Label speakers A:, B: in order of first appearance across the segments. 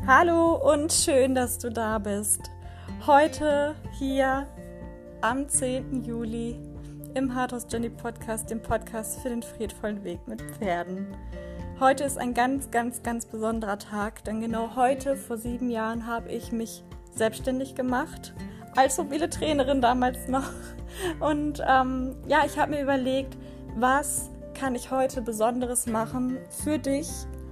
A: Hallo und schön, dass du da bist. Heute hier am 10. Juli im Heart House Journey Podcast, dem Podcast für den friedvollen Weg mit Pferden. Heute ist ein ganz besonderer Tag, denn genau heute, vor 7 Jahren, habe ich mich selbstständig gemacht, als mobile Trainerin damals noch. Und ich habe mir überlegt, was kann ich heute Besonderes machen für dich,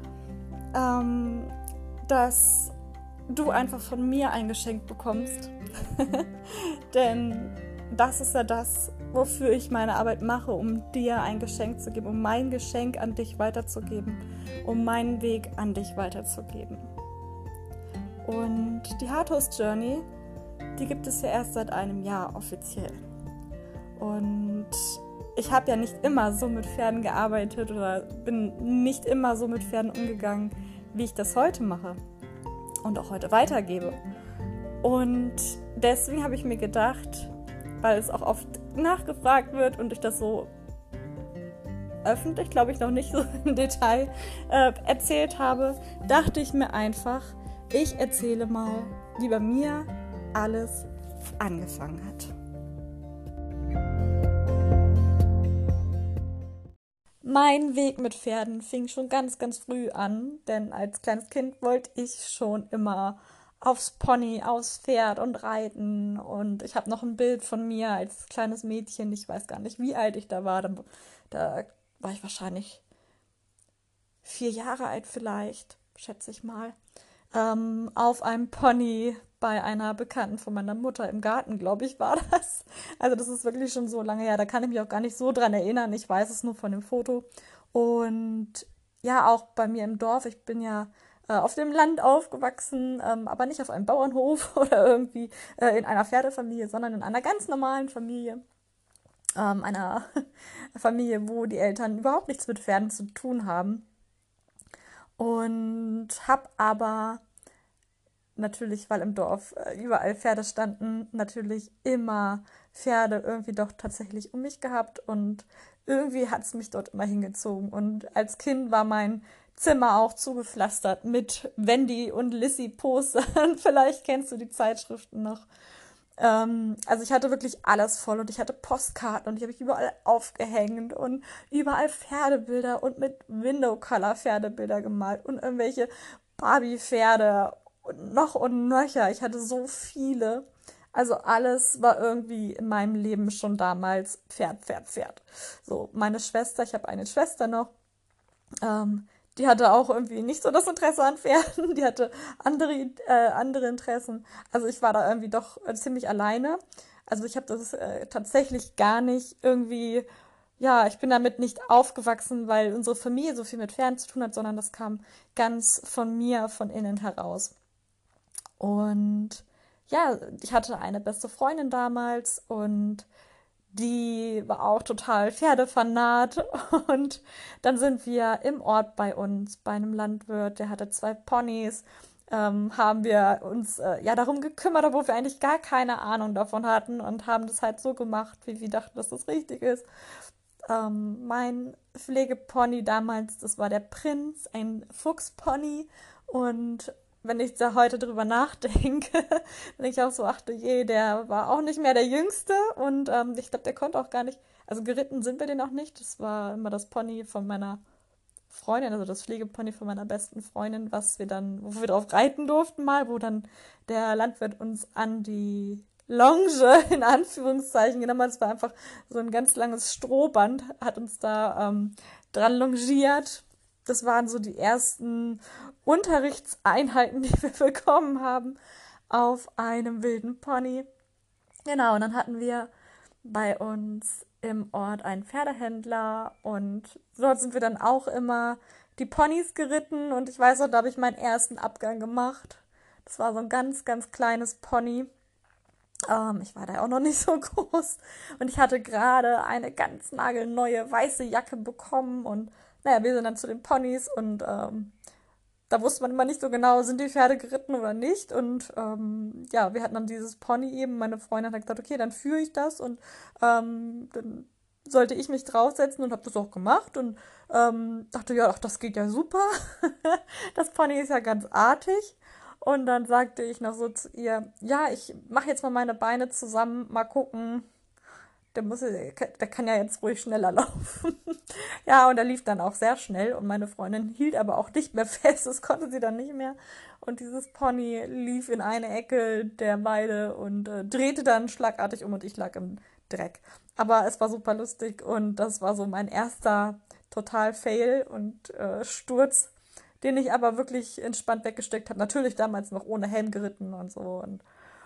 A: dass du einfach von mir ein Geschenk bekommst. Denn das ist ja das, wofür ich meine Arbeit mache, um dir ein Geschenk zu geben, um mein Geschenk an dich weiterzugeben, um meinen Weg an dich weiterzugeben. Und die Heart House Journey, die gibt es ja erst seit einem Jahr offiziell. Und ich habe ja nicht immer so mit Pferden gearbeitet oder bin nicht immer so mit Pferden umgegangen, wie ich das heute mache und auch heute weitergebe. Und deswegen habe ich mir gedacht, weil es auch oft nachgefragt wird und ich das so öffentlich, glaube ich, noch nicht so im Detail erzählt habe, dachte ich mir einfach, ich erzähle mal, wie bei mir alles angefangen hat. Mein Weg mit Pferden fing schon ganz früh an, denn als kleines Kind wollte ich schon immer aufs Pony, aufs Pferd und reiten. Und ich habe noch ein Bild von mir als kleines Mädchen, ich weiß gar nicht, wie alt ich da war. Da war ich wahrscheinlich 4 Jahre alt vielleicht, schätze ich mal, auf einem Pony bei einer Bekannten von meiner Mutter im Garten, glaube ich, war das. Also das ist wirklich schon so lange her, da kann ich mich auch gar nicht so dran erinnern. Ich weiß es nur von dem Foto. Und ja, auch bei mir im Dorf, ich bin ja auf dem Land aufgewachsen, aber nicht auf einem Bauernhof oder irgendwie in einer Pferdefamilie, sondern in einer ganz normalen Familie. Einer Familie, wo die Eltern überhaupt nichts mit Pferden zu tun haben. Und habe aber natürlich, weil im Dorf überall Pferde standen, natürlich immer Pferde irgendwie doch tatsächlich um mich gehabt und irgendwie hat es mich dort immer hingezogen. Und als Kind war mein Zimmer auch zugepflastert mit Wendy und Lissy Postern. Vielleicht kennst du die Zeitschriften noch. Also ich hatte wirklich alles voll und ich hatte Postkarten und die habe ich überall aufgehängt und überall Pferdebilder und mit Window-Color-Pferdebilder gemalt und irgendwelche Barbie-Pferde und nöcher. Ich hatte so viele. Also alles war irgendwie in meinem Leben schon damals Pferd. So, meine Schwester, ich habe eine Schwester noch, die hatte auch irgendwie nicht so das Interesse an Pferden, die hatte andere Interessen. Also ich war da irgendwie doch ziemlich alleine. Also ich habe das tatsächlich gar nicht irgendwie, ja, ich bin damit nicht aufgewachsen, weil unsere Familie so viel mit Pferden zu tun hat, sondern das kam ganz von mir, von innen heraus. Und ja, ich hatte eine beste Freundin damals und die war auch total Pferdefanat. Und dann sind wir im Ort bei uns, bei einem Landwirt, der hatte 2 Ponys, haben wir uns darum gekümmert, obwohl wir eigentlich gar keine Ahnung davon hatten und haben das halt so gemacht, wie wir dachten, dass das richtig ist. Mein Pflegepony damals, das war der Prinz, ein Fuchspony. Und wenn ich da heute drüber nachdenke, dann denke ich auch so, ach du je, der war auch nicht mehr der Jüngste. Und ich glaube, der konnte auch gar nicht, also geritten sind wir den auch nicht. Das war immer das Pony von meiner Freundin, also das Pflegepony von meiner besten Freundin, wo wir drauf reiten durften mal, wo dann der Landwirt uns an die Longe in Anführungszeichen genommen hat. Es war einfach so ein ganz langes Strohband, hat uns da dran longiert. Das waren so die ersten Unterrichtseinheiten, die wir bekommen haben auf einem wilden Pony. Genau, und dann hatten wir bei uns im Ort einen Pferdehändler und dort sind wir dann auch immer die Ponys geritten und ich weiß noch, da habe ich meinen ersten Abgang gemacht. Das war so ein ganz kleines Pony. Ich war da auch noch nicht so groß und ich hatte gerade eine ganz nagelneue weiße Jacke bekommen und naja, wir sind dann zu den Ponys und da wusste man immer nicht so genau, sind die Pferde geritten oder nicht. Und wir hatten dann dieses Pony eben. Meine Freundin hat gesagt, okay, dann führe ich das und dann sollte ich mich draufsetzen und habe das auch gemacht und dachte, ja, ach, das geht ja super. Das Pony ist ja ganz artig. Und dann sagte ich noch so zu ihr, ja, ich mache jetzt mal meine Beine zusammen, mal gucken. Der kann ja jetzt ruhig schneller laufen. Ja, und er lief dann auch sehr schnell und meine Freundin hielt aber auch nicht mehr fest, das konnte sie dann nicht mehr. Und dieses Pony lief in eine Ecke der Weide und drehte dann schlagartig um und ich lag im Dreck. Aber es war super lustig und das war so mein erster Total-Fail und Sturz, den ich aber wirklich entspannt weggesteckt habe. Natürlich damals noch ohne Helm geritten und so. Und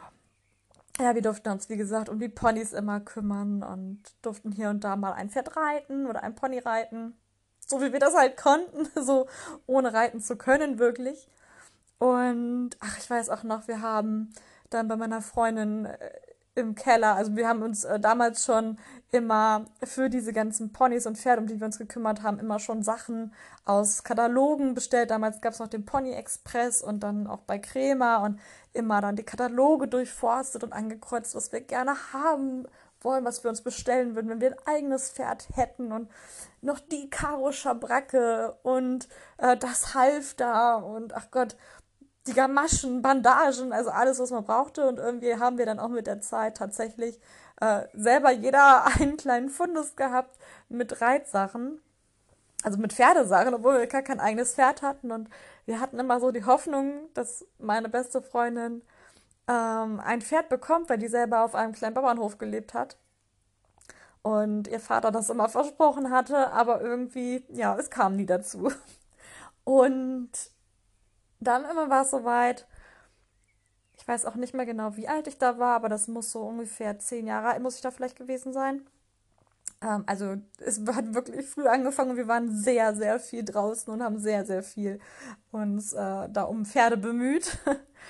A: ja, wir durften uns, wie gesagt, um die Ponys immer kümmern und durften hier und da mal ein Pferd reiten oder ein Pony reiten. So wie wir das halt konnten, so ohne reiten zu können, wirklich. Und ach, ich weiß auch noch, wir haben dann bei meiner Freundin im Keller, also wir haben uns damals schon immer für diese ganzen Ponys und Pferde, um die wir uns gekümmert haben, immer schon Sachen aus Katalogen bestellt. Damals gab es noch den Pony Express und dann auch bei Crema und immer dann die Kataloge durchforstet und angekreuzt, was wir gerne haben wollen, was wir uns bestellen würden, wenn wir ein eigenes Pferd hätten und noch die Karo-Schabracke und das Halfter und ach Gott, die Gamaschen, Bandagen, also alles, was man brauchte. Und irgendwie haben wir dann auch mit der Zeit tatsächlich selber jeder einen kleinen Fundus gehabt mit Reitsachen, also mit Pferdesachen, obwohl wir gar kein eigenes Pferd hatten. Und wir hatten immer so die Hoffnung, dass meine beste Freundin ein Pferd bekommt, weil die selber auf einem kleinen Bauernhof gelebt hat. Und ihr Vater das immer versprochen hatte, aber irgendwie, ja, es kam nie dazu. Und dann immer war es soweit, ich weiß auch nicht mehr genau, wie alt ich da war, aber das muss so ungefähr 10 Jahre alt, muss ich da vielleicht gewesen sein. Also es hat wirklich früh angefangen und wir waren sehr, sehr viel draußen und haben sehr, sehr viel uns da um Pferde bemüht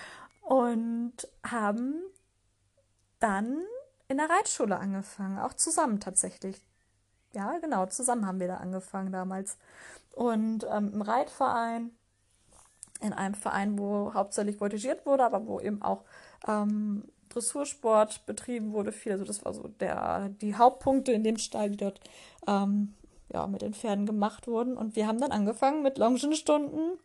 A: und haben dann in der Reitschule angefangen, auch zusammen tatsächlich. Ja, genau, zusammen haben wir da angefangen damals. Und im Reitverein, in einem Verein, wo hauptsächlich voltigiert wurde, aber wo eben auch Dressursport betrieben wurde, viel. Also das war so die Hauptpunkte in dem Stall, die dort ja, mit den Pferden gemacht wurden. Und wir haben dann angefangen mit Longenstunden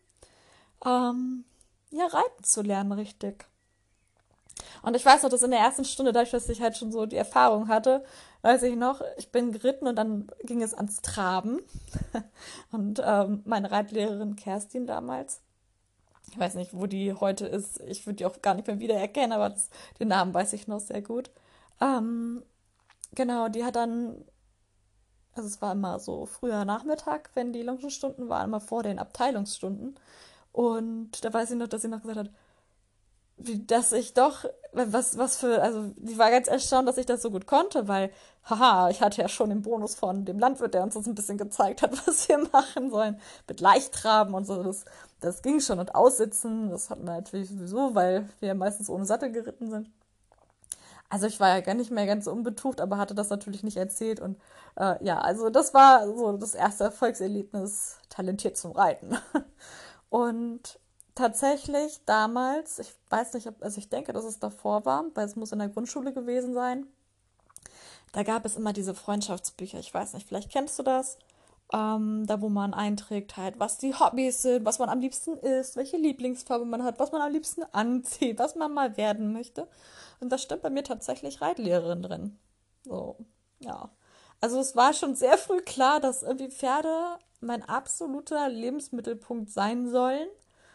A: ja, reiten zu lernen, richtig. Und ich weiß noch, dass in der ersten Stunde, dadurch, dass ich halt schon so die Erfahrung hatte, weiß ich noch, ich bin geritten und dann ging es ans Traben. Und meine Reitlehrerin Kerstin damals, ich weiß nicht, wo die heute ist, ich würde die auch gar nicht mehr wiedererkennen, aber den Namen weiß ich noch sehr gut. Ähm, genau, die hat dann, also es war immer so früher Nachmittag, wenn die Longenstunden waren, immer vor den Abteilungsstunden. Und da weiß ich noch, dass sie noch gesagt hat, dass ich doch, was für, also die war ganz erstaunt, dass ich das so gut konnte, weil, haha, ich hatte ja schon den Bonus von dem Landwirt, der uns das ein bisschen gezeigt hat, was wir machen sollen, mit Leichttraben und so, das ging schon und Aussitzen, das hatten wir natürlich sowieso, weil wir ja meistens ohne Sattel geritten sind. Also ich war ja gar nicht mehr ganz so unbetucht, aber hatte das natürlich nicht erzählt und ja, also das war so das erste Erfolgserlebnis, talentiert zum Reiten. Und tatsächlich damals, ich weiß nicht, also ich denke, dass es davor war, weil es muss in der Grundschule gewesen sein. Da gab es immer diese Freundschaftsbücher. Ich weiß nicht, vielleicht kennst du das. Da, wo man einträgt halt, was die Hobbys sind, was man am liebsten isst, welche Lieblingsfarbe man hat, was man am liebsten anzieht, was man mal werden möchte. Und da stand bei mir tatsächlich Reitlehrerin drin. So, ja. Also es war schon sehr früh klar, dass irgendwie Pferde mein absoluter Lebensmittelpunkt sein sollen.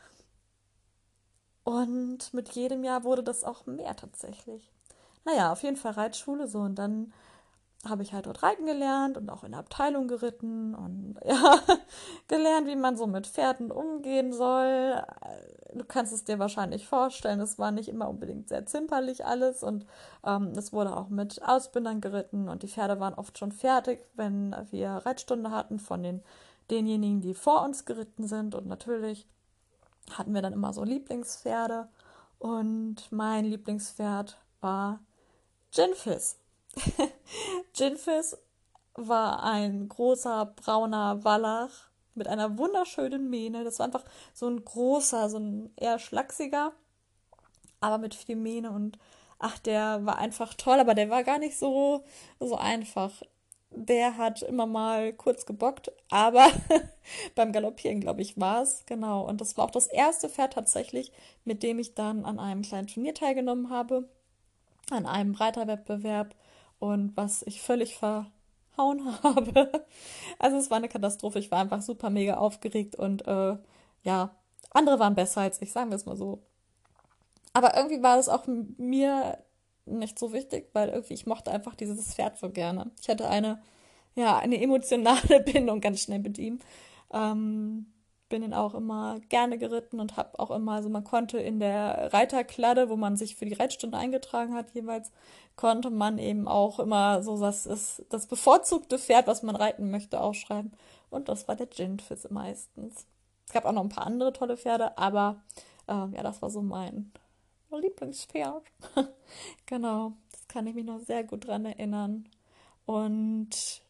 A: Und mit jedem Jahr wurde das auch mehr tatsächlich. Naja, auf jeden Fall Reitschule so. Und dann habe ich halt dort reiten gelernt und auch in der Abteilung geritten und ja, gelernt, wie man so mit Pferden umgehen soll. Du kannst es dir wahrscheinlich vorstellen, es war nicht immer unbedingt sehr zimperlich alles und es wurde auch mit Ausbindern geritten und die Pferde waren oft schon fertig, wenn wir Reitstunde hatten von denjenigen, die vor uns geritten sind und natürlich hatten wir dann immer so Lieblingspferde und mein Lieblingspferd war Ginfis. Ginfis war ein großer brauner Wallach mit einer wunderschönen Mähne. Das war einfach so ein großer, so ein eher schlachsiger, aber mit viel Mähne und ach, der war einfach toll, aber der war gar nicht so einfach. der hat immer mal kurz gebockt, aber beim Galoppieren, glaube ich, war es, genau. Und das war auch das erste Pferd tatsächlich, mit dem ich dann an einem kleinen Turnier teilgenommen habe, an einem Reiterwettbewerb und was ich völlig verhauen habe. Also es war eine Katastrophe. Ich war einfach super mega aufgeregt und ja, andere waren besser als ich, sagen wir es mal so. Aber irgendwie war das auch mir nicht so wichtig, weil irgendwie ich mochte einfach dieses Pferd so gerne. Ich hatte eine emotionale Bindung ganz schnell mit ihm. Ähm, bin ihn auch immer gerne geritten und habe auch immer, also man konnte in der Reiterkladde, wo man sich für die Reitstunde eingetragen hat, jeweils, konnte man eben auch immer so, das ist das bevorzugte Pferd, was man reiten möchte, aufschreiben. Und das war der Gintfis meistens. Es gab auch noch ein paar andere tolle Pferde, aber ja, das war so mein Lieblingspferd. Genau, das kann ich mich noch sehr gut dran erinnern. Und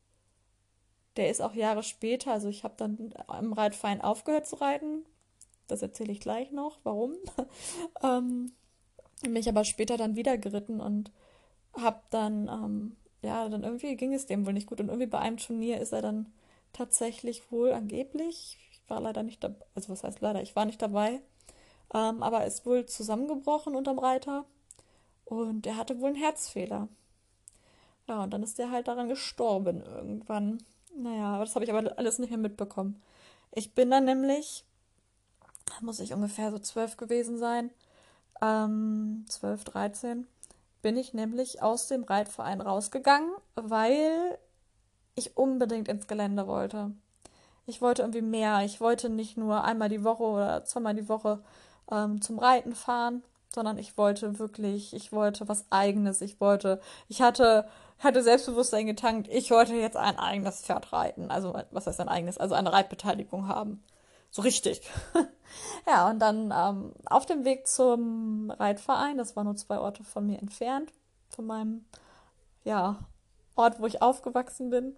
A: der ist auch Jahre später, also ich habe dann im Reitverein aufgehört zu reiten. Das erzähle ich gleich noch, warum. ähm, Bin ich aber später dann wieder geritten und habe dann, ja, dann irgendwie ging es dem wohl nicht gut. Und irgendwie bei einem Turnier ist er dann tatsächlich wohl angeblich, ich war leider nicht dabei, also was heißt leider, ich war nicht dabei, aber ist wohl zusammengebrochen unterm Reiter und er hatte wohl einen Herzfehler. Ja, und dann ist der halt daran gestorben irgendwann. Naja, aber das habe ich aber alles nicht mehr mitbekommen. Ich bin dann nämlich, muss ich ungefähr so 12 gewesen sein, 12, 13, bin ich nämlich aus dem Reitverein rausgegangen, weil ich unbedingt ins Gelände wollte. Ich wollte irgendwie mehr. Ich wollte nicht nur einmal die Woche oder zweimal die Woche zum Reiten fahren, sondern ich wollte was Eigenes. Hatte Selbstbewusstsein getankt. Ich wollte jetzt ein eigenes Pferd reiten. Also, was heißt ein eigenes? Also eine Reitbeteiligung haben. So richtig. Ja, und dann auf dem Weg zum Reitverein, das war nur 2 Orte von mir entfernt, von meinem, ja, Ort, wo ich aufgewachsen bin,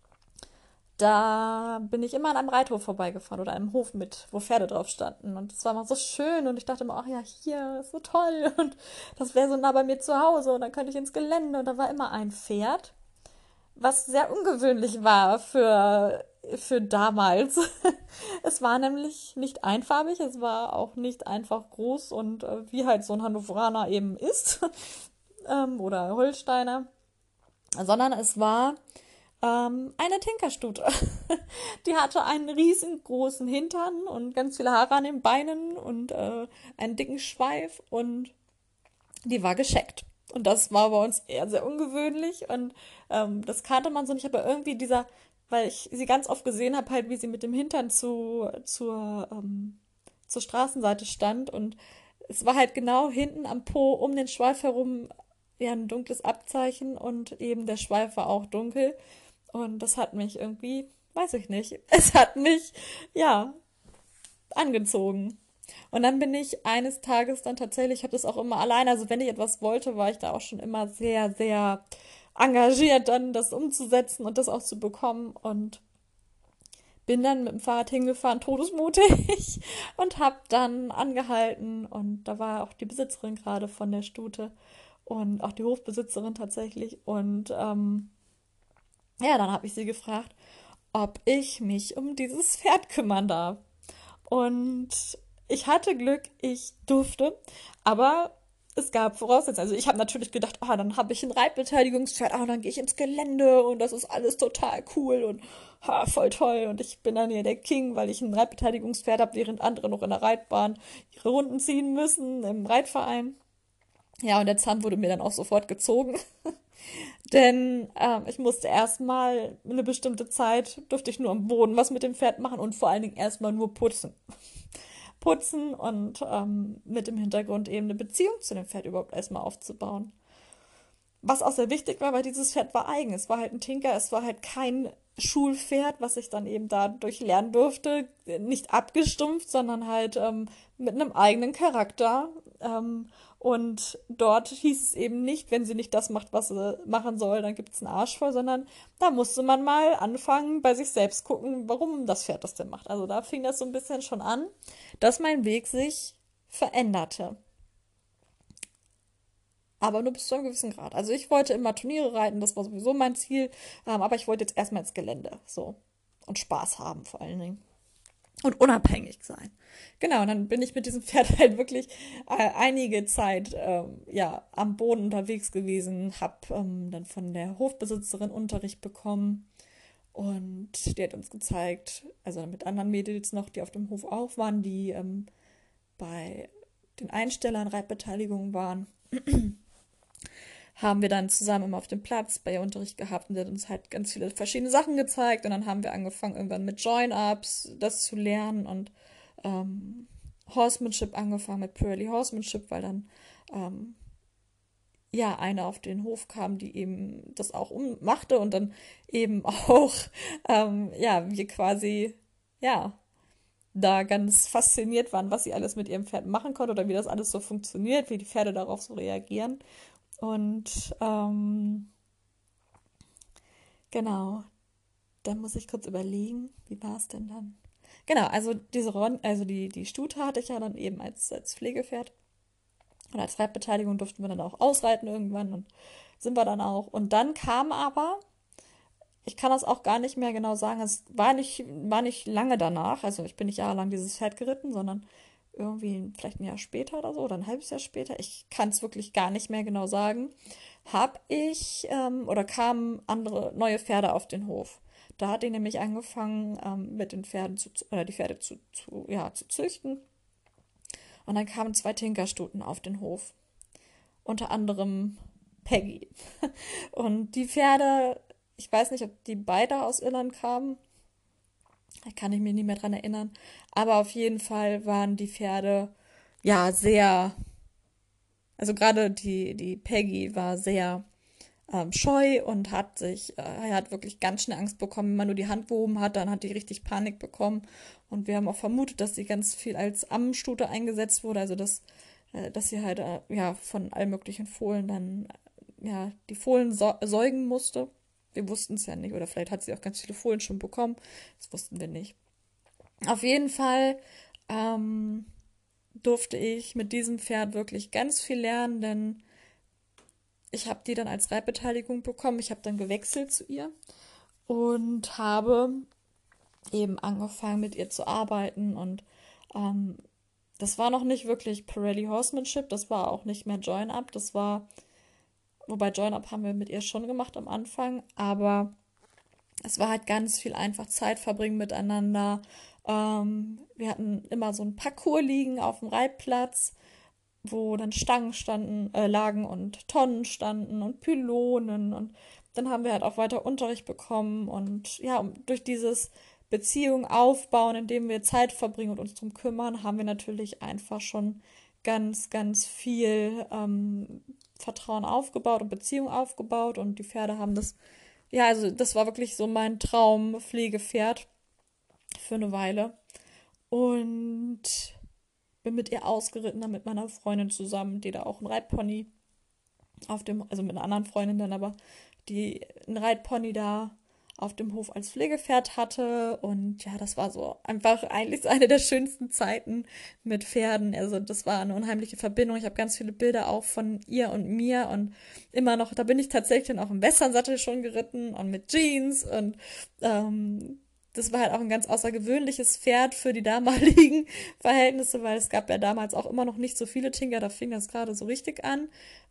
A: da bin ich immer an einem Reithof vorbeigefahren oder einem Hof mit, wo Pferde drauf standen. Und das war mal so schön und ich dachte immer, ach ja, hier ist so toll und das wäre so nah bei mir zu Hause und dann könnte ich ins Gelände und da war immer ein Pferd, was sehr ungewöhnlich war für damals. Es war nämlich nicht einfarbig, es war auch nicht einfach groß und wie halt so ein Hannoveraner eben ist oder Holsteiner, sondern es war eine Tinkerstute. Die hatte einen riesengroßen Hintern und ganz viele Haare an den Beinen und einen dicken Schweif und die war gescheckt. Und das war bei uns eher sehr ungewöhnlich und das kannte man so nicht, aber irgendwie weil ich sie ganz oft gesehen habe, halt wie sie mit dem Hintern zur Straßenseite stand und es war halt genau hinten am Po um den Schweif herum ja ein dunkles Abzeichen und eben der Schweif war auch dunkel und das hat mich irgendwie, weiß ich nicht, es hat mich, ja, angezogen. Und dann bin ich eines Tages dann tatsächlich, ich habe das auch immer alleine, also wenn ich etwas wollte, war ich da auch schon immer sehr, sehr engagiert, dann das umzusetzen und das auch zu bekommen. Und bin dann mit dem Fahrrad hingefahren, todesmutig, und habe dann angehalten. Und da war auch die Besitzerin gerade von der Stute und auch die Hofbesitzerin tatsächlich. Und ja, dann habe ich sie gefragt, ob ich mich um dieses Pferd kümmern darf. Und ich hatte Glück, ich durfte, aber es gab Voraussetzungen. Also ich habe natürlich gedacht, dann habe ich ein Reitbeteiligungspferd, dann gehe ich ins Gelände und das ist alles total cool und voll toll. Und ich bin dann hier der King, weil ich ein Reitbeteiligungspferd habe, während andere noch in der Reitbahn ihre Runden ziehen müssen im Reitverein. Ja, und der Zahn wurde mir dann auch sofort gezogen. Denn ich musste erstmal eine bestimmte Zeit, durfte ich nur am Boden was mit dem Pferd machen und vor allen Dingen erstmal nur putzen. Putzen und mit dem Hintergrund eben eine Beziehung zu dem Pferd überhaupt erstmal aufzubauen. Was auch sehr wichtig war, weil dieses Pferd war eigen. Es war halt ein Tinker, es war halt kein Schulpferd, was ich dann eben dadurch lernen durfte. Nicht abgestumpft, sondern halt mit einem eigenen Charakter. Und dort hieß es eben nicht, wenn sie nicht das macht, was sie machen soll, dann gibt es einen Arsch voll, sondern da musste man mal anfangen, bei sich selbst gucken, warum das Pferd das denn macht. Also da fing das so ein bisschen schon an, dass mein Weg sich veränderte. aber nur bis zu einem gewissen Grad. Also ich wollte immer Turniere reiten, das war sowieso mein Ziel, aber ich wollte jetzt erstmal ins Gelände, so. Und Spaß haben vor allen Dingen. Und unabhängig sein. Genau, und dann bin ich mit diesem Pferd halt wirklich einige Zeit ja, am Boden unterwegs gewesen, habe dann von der Hofbesitzerin Unterricht bekommen und die hat uns gezeigt, also mit anderen Mädels noch, die auf dem Hof auch waren, die bei den Einstellern Reitbeteiligung waren, haben wir dann zusammen immer auf dem Platz bei ihr Unterricht gehabt und sie hat uns halt ganz viele verschiedene Sachen gezeigt und dann haben wir angefangen irgendwann mit Join-Ups das zu lernen und ähm, Horsemanship angefangen mit Purely Horsemanship, weil dann ja eine auf den Hof kam, die eben das auch machte und dann eben auch ja wir quasi ja da ganz fasziniert waren, was sie alles mit ihrem Pferd machen konnte oder wie das alles so funktioniert, wie die Pferde darauf so reagieren. Und genau, da muss ich kurz überlegen, wie war es denn dann? Genau, also also die Stute hatte ich ja dann eben als Pflegepferd. Und als Reitbeteiligung durften wir dann auch ausreiten irgendwann und sind wir dann auch. Und dann kam aber, ich kann das auch gar nicht mehr genau sagen, es war nicht lange danach, also ich bin nicht jahrelang dieses Pferd geritten, sondern irgendwie vielleicht ein Jahr später oder so, oder ein halbes Jahr später, ich kann es wirklich gar nicht mehr genau sagen, habe ich oder kamen andere neue Pferde auf den Hof. Da hat die nämlich angefangen, mit den Pferden oder die Pferde ja, zu züchten. Und dann kamen zwei Tinkerstuten auf den Hof. Unter anderem Peggy. Und die Pferde, ich weiß nicht, ob die beide aus Irland kamen. Da kann ich mich nicht mehr dran erinnern. Aber auf jeden Fall waren die Pferde ja sehr, also gerade die Peggy war sehr scheu und er hat wirklich ganz schnell Angst bekommen, wenn man nur die Hand gehoben hat, dann hat die richtig Panik bekommen. Und wir haben auch vermutet, dass sie ganz viel als Ammenstute eingesetzt wurde, also dass sie halt ja von allen möglichen Fohlen dann ja die Fohlen säugen musste. Wir wussten es ja nicht, oder vielleicht hat sie auch ganz viele Fohlen schon bekommen, das wussten wir nicht. Auf jeden Fall ähm, durfte ich mit diesem Pferd wirklich ganz viel lernen, denn ich habe die dann als Reitbeteiligung bekommen. Ich habe dann gewechselt zu ihr und habe eben angefangen mit ihr zu arbeiten und ähm, das war noch nicht wirklich Pirelli Horsemanship, das war auch nicht mehr Join-Up, wobei Join-Up haben wir mit ihr schon gemacht am Anfang, aber es war halt ganz viel einfach Zeit verbringen miteinander. Wir hatten immer so ein Parcours liegen auf dem Reitplatz, wo dann Stangen lagen und Tonnen standen und Pylonen und dann haben wir halt auch weiter Unterricht bekommen und ja, durch dieses Beziehung aufbauen, indem wir Zeit verbringen und uns drum kümmern, haben wir natürlich einfach schon ganz viel Vertrauen aufgebaut und Beziehung aufgebaut und die Pferde haben das, ja, also das war wirklich so mein Traumpflegepferd für eine Weile und bin mit ihr ausgeritten, dann mit meiner Freundin zusammen, die da auch einen Reitpony also mit einer anderen Freundin dann aber, die einen Reitpony da auf dem Hof als Pflegepferd hatte. Und ja, das war so einfach eigentlich so eine der schönsten Zeiten mit Pferden. Also das war eine unheimliche Verbindung. Ich habe ganz viele Bilder auch von ihr und mir und immer noch, da bin ich tatsächlich dann auch im Westernsattel schon geritten und mit Jeans und das war halt auch ein ganz außergewöhnliches Pferd für die damaligen Verhältnisse, weil es gab ja damals auch immer noch nicht so viele Tinker, da fing das gerade so richtig an,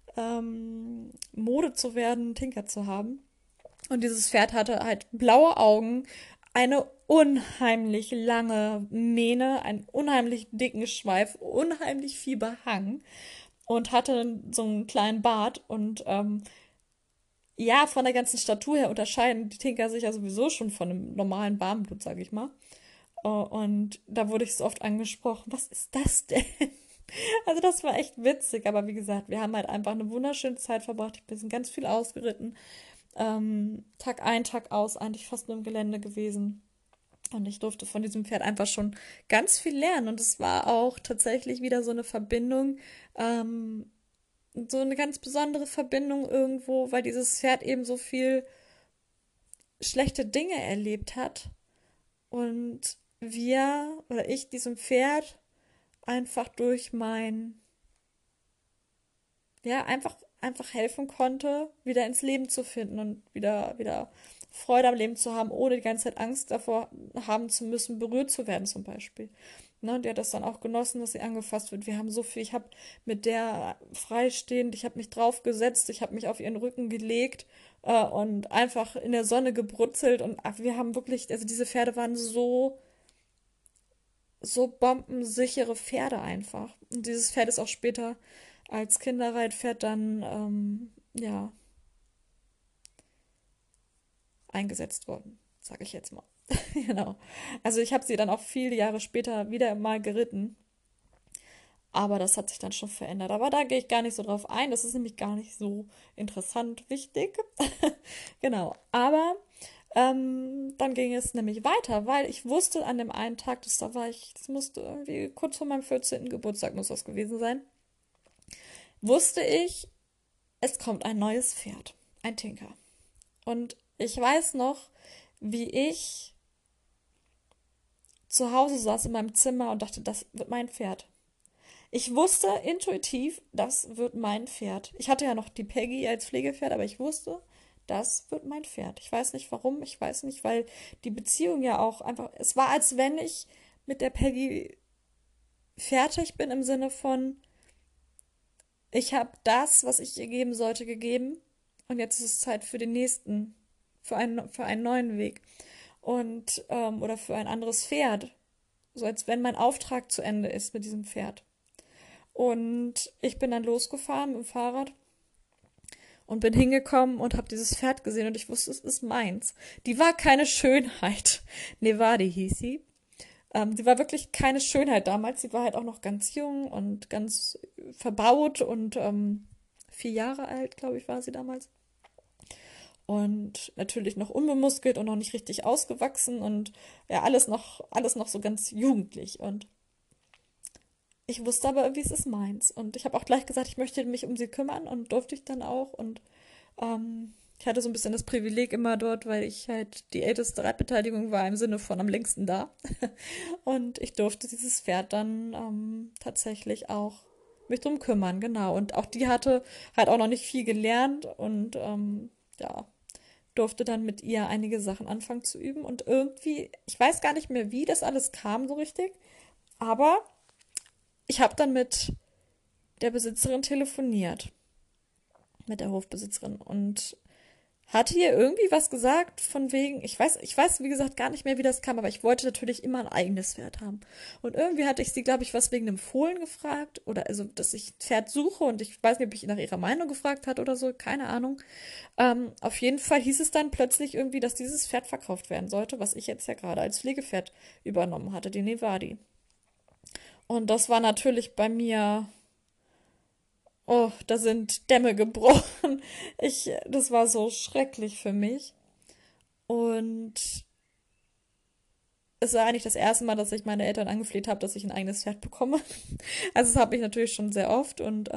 A: Mode zu werden, Tinker zu haben. Und dieses Pferd hatte halt blaue Augen, eine unheimlich lange Mähne, einen unheimlich dicken Schweif, unheimlich viel Behang und hatte so einen kleinen Bart und ja, von der ganzen Statur her unterscheiden die Tinker sich ja sowieso schon von einem normalen Warmblut, sag ich mal. Und da wurde ich so oft angesprochen, was ist das denn? Also das war echt witzig, aber wie gesagt, wir haben halt einfach eine wunderschöne Zeit verbracht. Ich bin ganz viel ausgeritten. Tag ein, Tag aus, eigentlich fast nur im Gelände gewesen. Und ich durfte von diesem Pferd einfach schon ganz viel lernen. Und es war auch tatsächlich wieder so eine Verbindung, ähm, so eine ganz besondere Verbindung irgendwo, weil dieses Pferd eben so viel schlechte Dinge erlebt hat. Und wir oder ich diesem Pferd einfach durch ja, einfach einfach helfen konnte, wieder ins Leben zu finden und wieder Freude am Leben zu haben, ohne die ganze Zeit Angst davor haben zu müssen, berührt zu werden zum Beispiel. Ne, die hat das dann auch genossen, dass sie angefasst wird. Wir haben so viel, ich habe mit der freistehend, ich habe mich draufgesetzt, ich habe mich auf ihren Rücken gelegt und einfach in der Sonne gebrutzelt und wir haben wirklich, also diese Pferde waren so bombensichere Pferde einfach. Und dieses Pferd ist auch später als Kinderreitpferd dann, ja, eingesetzt worden, sage ich jetzt mal. Genau. Also ich habe sie dann auch viele Jahre später wieder mal geritten, aber das hat sich dann schon verändert. Aber da gehe ich gar nicht so drauf ein. Das ist nämlich gar nicht so interessant wichtig. Genau. Aber dann ging es nämlich weiter, weil ich wusste an dem einen Tag, das musste irgendwie kurz vor meinem 14. Geburtstag muss das gewesen sein, wusste ich, es kommt ein neues Pferd, ein Tinker. Und ich weiß noch, wie ich zu Hause saß in meinem Zimmer und dachte, das wird mein Pferd. Ich wusste intuitiv, das wird mein Pferd. Ich hatte ja noch die Peggy als Pflegepferd, aber ich wusste, das wird mein Pferd. Ich weiß nicht warum, ich weiß nicht, weil die Beziehung ja auch einfach, es war, als wenn ich mit der Peggy fertig bin im Sinne von, ich habe das, was ich ihr geben sollte, gegeben und jetzt ist es Zeit für den nächsten, für einen neuen Weg und oder für ein anderes Pferd. So als wenn mein Auftrag zu Ende ist mit diesem Pferd. Und ich bin dann losgefahren mit dem Fahrrad und bin hingekommen und habe dieses Pferd gesehen und ich wusste, es ist meins. Die war keine Schönheit. Nevadi hieß sie. Sie war wirklich keine Schönheit damals. Sie war halt auch noch ganz jung und ganz verbaut und 4 Jahre alt, glaube ich, war sie damals. Und natürlich noch unbemuskelt und noch nicht richtig ausgewachsen und ja, alles noch so ganz jugendlich. Und ich wusste aber irgendwie, es ist meins. Und ich habe auch gleich gesagt, ich möchte mich um sie kümmern und durfte ich dann auch. Und ich hatte so ein bisschen das Privileg immer dort, weil ich halt die älteste Reitbeteiligung war im Sinne von am längsten da. Und ich durfte dieses Pferd dann tatsächlich auch mich drum kümmern, genau. Und auch die hatte halt auch noch nicht viel gelernt und ja, durfte dann mit ihr einige Sachen anfangen zu üben. Und irgendwie, ich weiß gar nicht mehr, wie das alles kam so richtig, aber ich habe dann mit der Besitzerin telefoniert, mit der Hofbesitzerin und hatte ihr irgendwie was gesagt von wegen, ich weiß, wie gesagt, gar nicht mehr, wie das kam, aber ich wollte natürlich immer ein eigenes Pferd haben. Und irgendwie hatte ich sie, glaube ich, was wegen dem Fohlen gefragt oder also, dass ich ein Pferd suche und ich weiß nicht, ob ich nach ihrer Meinung gefragt hat oder so, keine Ahnung. Auf jeden Fall hieß es dann plötzlich irgendwie, dass dieses Pferd verkauft werden sollte, was ich jetzt ja gerade als Pflegepferd übernommen hatte, die Nevadi. Und das war natürlich bei mir, oh, da sind Dämme gebrochen. Das war so schrecklich für mich. Und es war eigentlich das erste Mal, dass ich meine Eltern angefleht habe, dass ich ein eigenes Pferd bekomme. Also das habe ich natürlich schon sehr oft und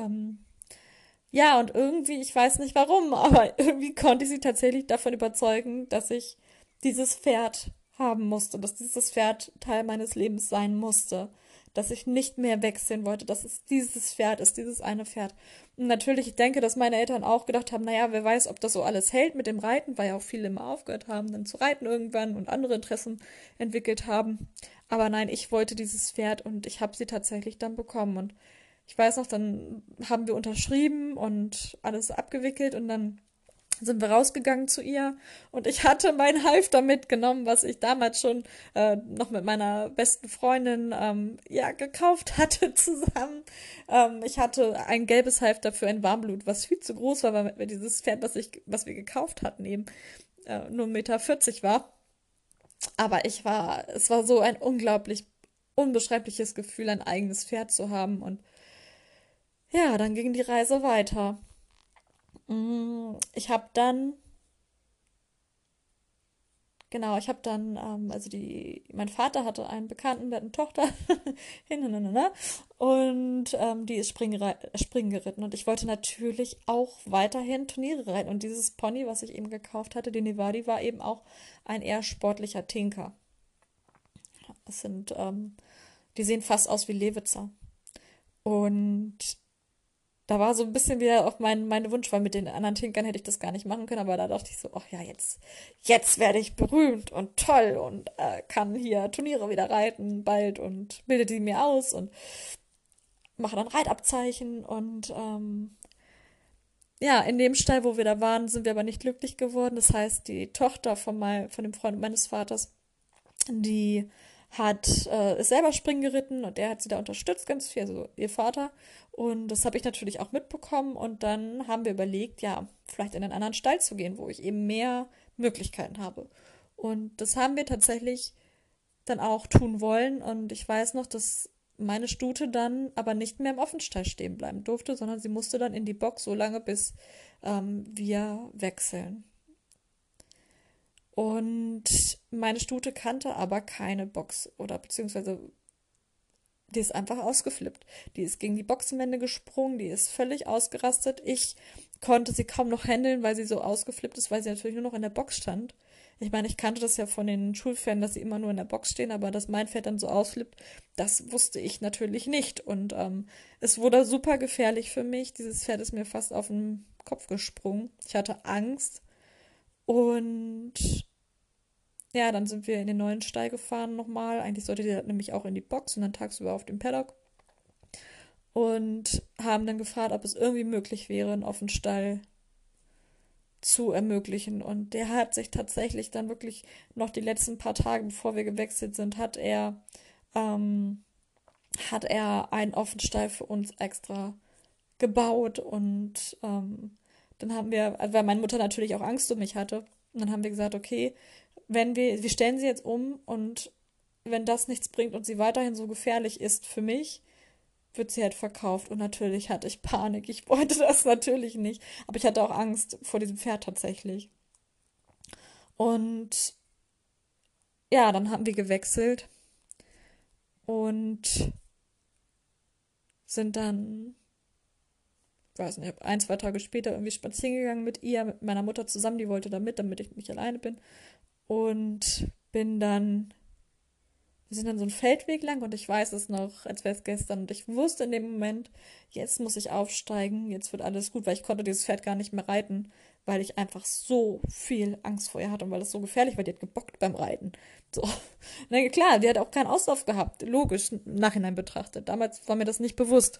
A: ja, und irgendwie, ich weiß nicht warum, aber irgendwie konnte ich sie tatsächlich davon überzeugen, dass ich dieses Pferd haben musste, dass dieses Pferd Teil meines Lebens sein musste, dass ich nicht mehr wechseln wollte, dass es dieses Pferd ist, dieses eine Pferd. Und natürlich, ich denke, dass meine Eltern auch gedacht haben, naja, wer weiß, ob das so alles hält mit dem Reiten, weil ja auch viele immer aufgehört haben, dann zu reiten irgendwann und andere Interessen entwickelt haben. Aber nein, ich wollte dieses Pferd und ich habe sie tatsächlich dann bekommen und ich weiß noch, dann haben wir unterschrieben und alles abgewickelt und dann sind wir rausgegangen zu ihr und ich hatte mein Halfter mitgenommen, was ich damals schon noch mit meiner besten Freundin ja gekauft hatte zusammen. Ich hatte ein gelbes Halfter für ein Warmblut, was viel zu groß war, weil dieses Pferd, was wir gekauft hatten, eben nur 1,40 Meter war. Aber es war so ein unglaublich unbeschreibliches Gefühl, ein eigenes Pferd zu haben und ja, dann ging die Reise weiter. Ich habe dann, genau, ich habe dann, mein Vater hatte einen Bekannten, der hat eine Tochter, hintereinander, und die ist Springen geritten. Und ich wollte natürlich auch weiterhin Turniere reiten. Und dieses Pony, was ich eben gekauft hatte, die Nevadi, war eben auch ein eher sportlicher Tinker. Das sind, die sehen fast aus wie Lewitzer. Und Da war so ein bisschen wieder auf meine Wunsch, weil mit den anderen Tinkern hätte ich das gar nicht machen können, aber da dachte ich so, ach ja, jetzt werde ich berühmt und toll und kann hier Turniere wieder reiten bald und bilde die mir aus und mache dann Reitabzeichen und ja, in dem Stall, wo wir da waren, sind wir aber nicht glücklich geworden. Das heißt, die Tochter von dem Freund meines Vaters, die ist selber springen geritten und der hat sie da unterstützt ganz viel, also ihr Vater. Und das habe ich natürlich auch mitbekommen. Und dann haben wir überlegt, ja, vielleicht in einen anderen Stall zu gehen, wo ich eben mehr Möglichkeiten habe. Und das haben wir tatsächlich dann auch tun wollen. Und ich weiß noch, dass meine Stute dann aber nicht mehr im Offenstall stehen bleiben durfte, sondern sie musste dann in die Box so lange, bis wir wechseln. Und meine Stute kannte aber keine Box oder beziehungsweise die ist einfach ausgeflippt. Die ist gegen die Boxenwände gesprungen, die ist völlig ausgerastet. Ich konnte sie kaum noch handeln, weil sie so ausgeflippt ist, weil sie natürlich nur noch in der Box stand. Ich meine, ich kannte das ja von den Schulpferden, dass sie immer nur in der Box stehen, aber dass mein Pferd dann so ausflippt, das wusste ich natürlich nicht. Und es wurde super gefährlich für mich. Dieses Pferd ist mir fast auf den Kopf gesprungen. Ich hatte Angst. Und ja, dann sind wir in den neuen Stall gefahren nochmal. Eigentlich sollte der nämlich auch in die Box und dann tagsüber auf dem Paddock. Und haben dann gefragt, ob es irgendwie möglich wäre, einen Offenstall zu ermöglichen. Und der hat sich tatsächlich dann wirklich noch die letzten paar Tage, bevor wir gewechselt sind, ähm, hat er einen Offenstall für uns extra gebaut. Und dann haben wir, also weil meine Mutter natürlich auch Angst um mich hatte, und dann haben wir gesagt, okay, wir stellen sie jetzt um und wenn das nichts bringt und sie weiterhin so gefährlich ist für mich, wird sie halt verkauft. Und natürlich hatte ich Panik. Ich wollte das natürlich nicht. Aber ich hatte auch Angst vor diesem Pferd tatsächlich. Und ja, dann haben wir gewechselt und sind dann, weiß nicht, ein, zwei Tage später irgendwie spazieren gegangen mit ihr, mit meiner Mutter zusammen. Die wollte da mit, damit ich nicht alleine bin. Und bin dann wir sind dann so einen Feldweg lang und ich weiß es noch, als wäre es gestern. Und ich wusste in dem Moment, jetzt muss ich aufsteigen, jetzt wird alles gut, weil ich konnte dieses Pferd gar nicht mehr reiten, weil ich einfach so viel Angst vor ihr hatte und weil es so gefährlich war. Die hat gebockt beim Reiten. So. Na klar, die hat auch keinen Auslauf gehabt. Logisch, im Nachhinein betrachtet. Damals war mir das nicht bewusst.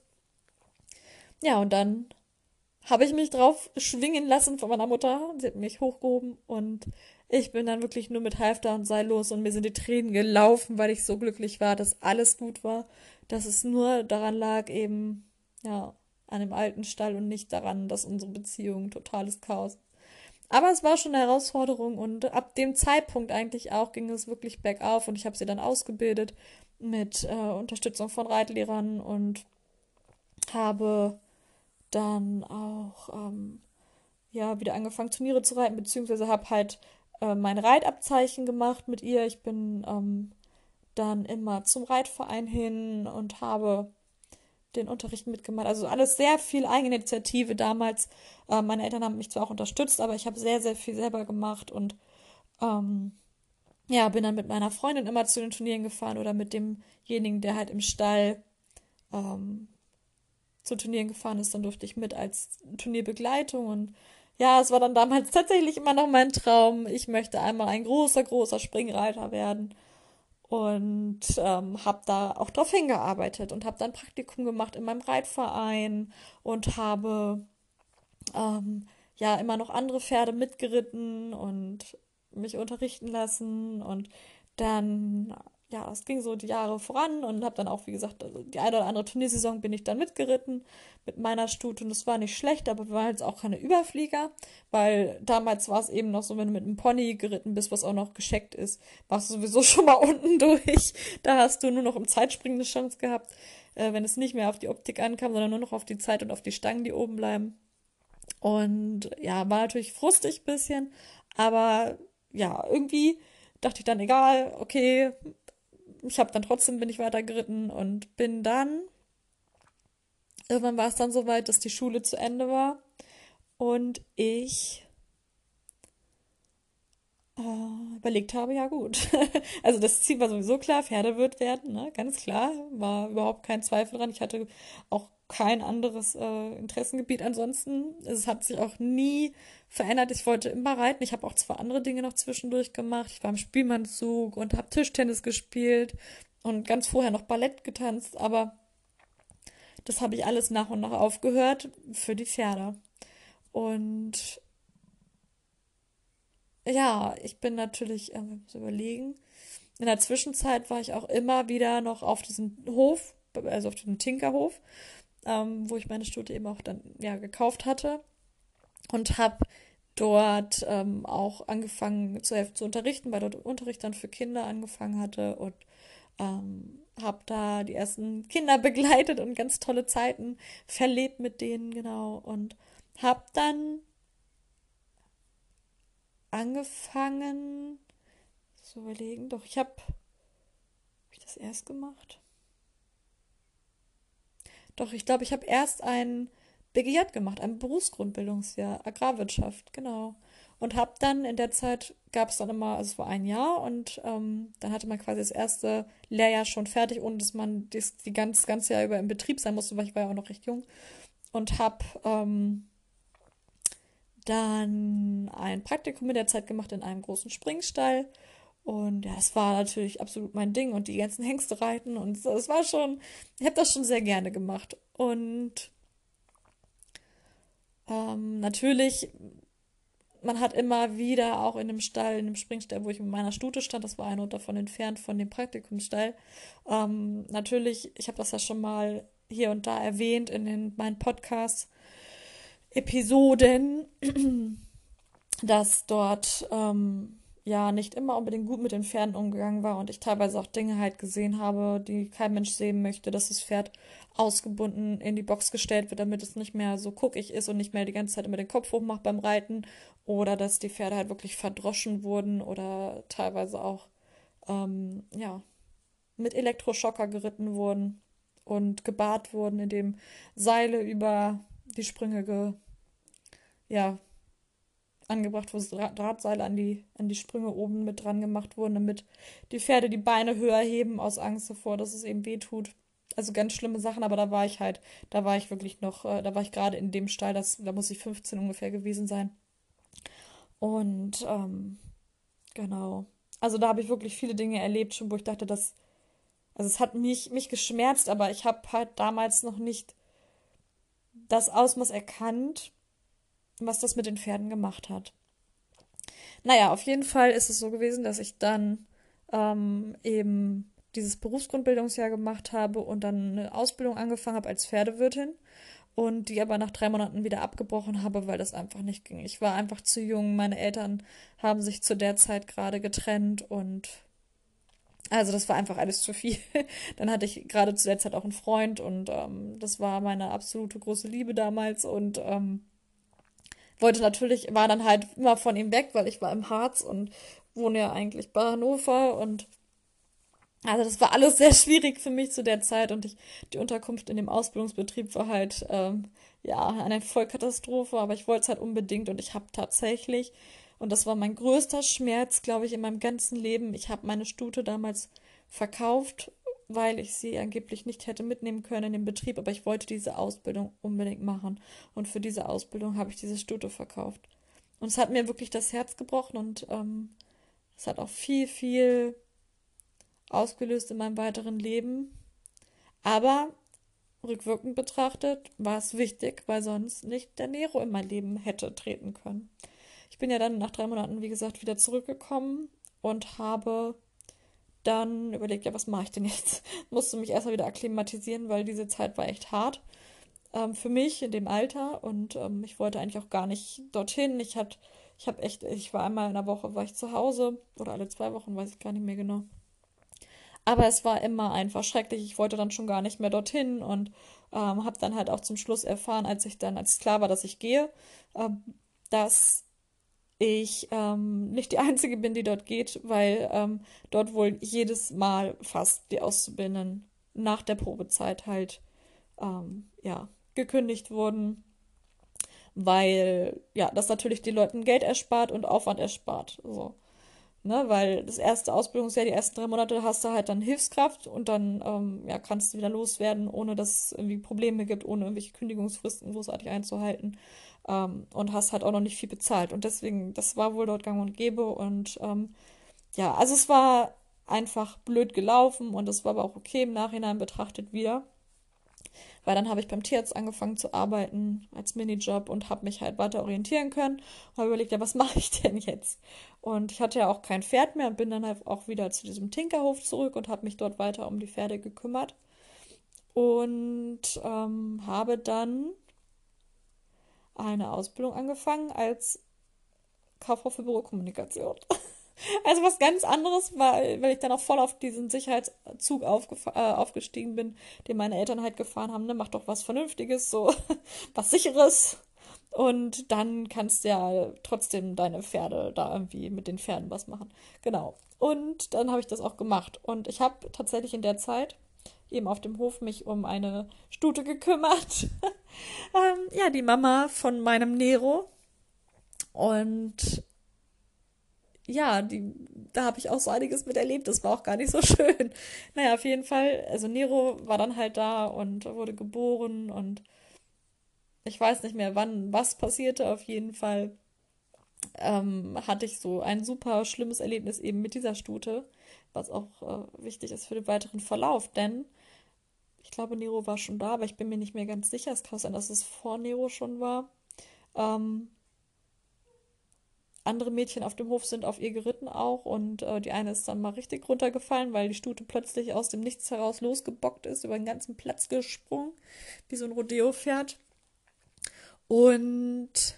A: Ja, und dann habe ich mich drauf schwingen lassen von meiner Mutter. Sie hat mich hochgehoben und ich bin dann wirklich nur mit Halfter und Seil los und mir sind die Tränen gelaufen, weil ich so glücklich war, dass alles gut war, dass es nur daran lag, eben, ja, an dem alten Stall und nicht daran, dass unsere Beziehung totales Chaos. Aber es war schon eine Herausforderung und ab dem Zeitpunkt eigentlich auch ging es wirklich bergauf und ich habe sie dann ausgebildet mit Unterstützung von Reitlehrern und habe dann auch ja, wieder angefangen, Turniere zu reiten, beziehungsweise habe halt mein Reitabzeichen gemacht mit ihr. Ich bin dann immer zum Reitverein hin und habe den Unterricht mitgemacht. Also alles sehr viel Eigeninitiative damals. Meine Eltern haben mich zwar auch unterstützt, aber ich habe sehr, sehr viel selber gemacht und ähm, ja, bin dann mit meiner Freundin immer zu den Turnieren gefahren oder mit demjenigen, der halt im Stall ähm, zu Turnieren gefahren ist, dann durfte ich mit als Turnierbegleitung und ja, es war dann damals tatsächlich immer noch mein Traum. Ich möchte einmal ein großer, großer Springreiter werden und habe da auch drauf hingearbeitet und habe dann Praktikum gemacht in meinem Reitverein und habe ja immer noch andere Pferde mitgeritten und mich unterrichten lassen und dann ja, es ging so die Jahre voran und habe dann auch, wie gesagt, also die eine oder andere Turniersaison bin ich dann mitgeritten mit meiner Stute und das war nicht schlecht, aber wir waren jetzt auch keine Überflieger, weil damals war es eben noch so, wenn du mit einem Pony geritten bist, was auch noch gescheckt ist, warst du sowieso schon mal unten durch. Da hast du nur noch im Zeitspringen eine Chance gehabt, wenn es nicht mehr auf die Optik ankam, sondern nur noch auf die Zeit und auf die Stangen, die oben bleiben. Und ja, war natürlich frustig ein bisschen, aber ja, irgendwie dachte ich dann, egal, okay, bin ich weiter geritten und bin dann, irgendwann war es dann soweit, dass die Schule zu Ende war und ich Überlegt habe, ja gut. Also das Ziel war sowieso klar, Pferdewirt werden, ne? Ganz klar, war überhaupt kein Zweifel dran. Ich hatte auch kein anderes Interessengebiet ansonsten. Es hat sich auch nie verändert. Ich wollte immer reiten. Ich habe auch zwei andere Dinge noch zwischendurch gemacht. Ich war im Spielmannszug und habe Tischtennis gespielt und ganz vorher noch Ballett getanzt, aber das habe ich alles nach und nach aufgehört für die Pferde. Und ja, ich bin natürlich, wir müssen überlegen, in der Zwischenzeit war ich auch immer wieder noch auf diesem Hof, also auf diesem Tinkerhof, wo ich meine Stute eben auch dann ja gekauft hatte und habe dort auch angefangen zu helfen zu unterrichten, weil dort Unterricht dann für Kinder angefangen hatte und habe da die ersten Kinder begleitet und ganz tolle Zeiten verlebt mit denen, genau. Und habe dann angefangen zu überlegen, doch hab ich das erst gemacht? Doch, ich glaube, ich habe erst ein BGJ gemacht, ein Berufsgrundbildungsjahr, Agrarwirtschaft, genau. Und habe dann in der Zeit, gab es dann immer, also es war ein Jahr und dann hatte man quasi das erste Lehrjahr schon fertig, ohne dass man das ganze Jahr über im Betrieb sein musste, weil ich war ja auch noch recht jung. Und habe dann ein Praktikum in der Zeit gemacht in einem großen Springstall. Und ja, es war natürlich absolut mein Ding und die ganzen Hengste reiten und so, es war schon, ich habe das schon sehr gerne gemacht. Und natürlich, man hat immer wieder auch in dem Stall, in dem Springstall, wo ich mit meiner Stute stand, das war eine davon entfernt von dem Praktikumsstall. Natürlich, ich habe das ja schon mal hier und da erwähnt in meinen Podcast-Episoden, dass dort ja nicht immer unbedingt gut mit den Pferden umgegangen war und ich teilweise auch Dinge halt gesehen habe, die kein Mensch sehen möchte, dass das Pferd ausgebunden in die Box gestellt wird, damit es nicht mehr so guckig ist und nicht mehr die ganze Zeit immer den Kopf hoch macht beim Reiten oder dass die Pferde halt wirklich verdroschen wurden oder teilweise auch ja mit Elektroschocker geritten wurden und gebahrt wurden, indem Seile über die Sprünge ja, angebracht, wo Drahtseile an die Sprünge oben mit dran gemacht wurden, damit die Pferde die Beine höher heben, aus Angst davor, dass es eben weh tut. Also ganz schlimme Sachen, aber da war ich wirklich noch, da war ich gerade in dem Stall, da muss ich 15 ungefähr gewesen sein. Und genau. Also da habe ich wirklich viele Dinge erlebt, schon wo ich dachte, also es hat mich geschmerzt, aber ich habe halt damals noch nicht das Ausmaß erkannt, was das mit den Pferden gemacht hat. Naja, auf jeden Fall ist es so gewesen, dass ich dann eben dieses Berufsgrundbildungsjahr gemacht habe und dann eine Ausbildung angefangen habe als Pferdewirtin und die aber nach 3 Monaten wieder abgebrochen habe, weil das einfach nicht ging. Ich war einfach zu jung. Meine Eltern haben sich zu der Zeit gerade getrennt und also das war einfach alles zu viel. Dann hatte ich gerade zu der Zeit auch einen Freund und das war meine absolute große Liebe damals und wollte natürlich, war dann halt immer von ihm weg, weil ich war im Harz und wohne ja eigentlich bei Hannover und also das war alles sehr schwierig für mich zu der Zeit und die Unterkunft in dem Ausbildungsbetrieb war halt ja eine Vollkatastrophe, aber ich wollte es halt unbedingt und ich habe tatsächlich, und das war mein größter Schmerz, glaube ich, in meinem ganzen Leben, ich habe meine Stute damals verkauft, weil ich sie angeblich nicht hätte mitnehmen können in den Betrieb, aber ich wollte diese Ausbildung unbedingt machen und für diese Ausbildung habe ich diese Stute verkauft. Und es hat mir wirklich das Herz gebrochen und es hat auch viel ausgelöst in meinem weiteren Leben. Aber rückwirkend betrachtet war es wichtig, weil sonst nicht der Nero in mein Leben hätte treten können. Ich bin ja dann nach 3 Monaten, wie gesagt, wieder zurückgekommen und habe dann überlegt, ja, was mache ich denn jetzt? Musste mich erstmal wieder akklimatisieren, weil diese Zeit war echt hart für mich in dem Alter und ich wollte eigentlich auch gar nicht dorthin. Ich war einmal in der Woche, war ich zu Hause oder alle 2 Wochen, weiß ich gar nicht mehr genau. Aber es war immer einfach schrecklich. Ich wollte dann schon gar nicht mehr dorthin und habe dann halt auch zum Schluss erfahren, als klar war, dass ich gehe, ähm, dass ich nicht die Einzige bin, die dort geht, weil dort wohl jedes Mal fast die Auszubildenden nach der Probezeit halt ja gekündigt wurden, weil ja das natürlich den Leuten Geld erspart und Aufwand erspart. So. Ne? Weil das erste Ausbildungsjahr, die ersten 3 Monate hast du halt dann Hilfskraft und dann ja, kannst du wieder loswerden, ohne dass es irgendwie Probleme gibt, ohne irgendwelche Kündigungsfristen großartig einzuhalten. Und hast halt auch noch nicht viel bezahlt. Und deswegen, das war wohl dort gang und gäbe. Und ja, also es war einfach blöd gelaufen und es war aber auch okay im Nachhinein betrachtet wieder. Weil dann habe ich beim Tierarzt angefangen zu arbeiten als Minijob und habe mich halt weiter orientieren können und habe überlegt, ja, was mache ich denn jetzt? Und ich hatte ja auch kein Pferd mehr und bin dann halt auch wieder zu diesem Tinkerhof zurück und habe mich dort weiter um die Pferde gekümmert und habe dann eine Ausbildung angefangen als Kauffrau für Bürokommunikation. Also was ganz anderes, weil ich dann auch voll auf diesen Sicherheitszug aufgestiegen bin, den meine Eltern halt gefahren haben. Ne? Mach doch was Vernünftiges, so was Sicheres. Und dann kannst du ja trotzdem deine Pferde da irgendwie mit den Pferden was machen. Genau. Und dann habe ich das auch gemacht. Und ich habe tatsächlich in der Zeit eben auf dem Hof mich um eine Stute gekümmert. Ja, die Mama von meinem Nero. Und ja, da habe ich auch so einiges mit erlebt. Das war auch gar nicht so schön. Naja, auf jeden Fall, also Nero war dann halt da und wurde geboren und ich weiß nicht mehr, wann was passierte. Auf jeden Fall hatte ich so ein super schlimmes Erlebnis eben mit dieser Stute, was auch wichtig ist für den weiteren Verlauf, denn ich glaube, Nero war schon da, aber ich bin mir nicht mehr ganz sicher. Es kann sein, dass es vor Nero schon war. Ähm, Andere Mädchen auf dem Hof sind auf ihr geritten auch und die eine ist dann mal richtig runtergefallen, weil die Stute plötzlich aus dem Nichts heraus losgebockt ist, über den ganzen Platz gesprungen, wie so ein Rodeo-Pferd. Und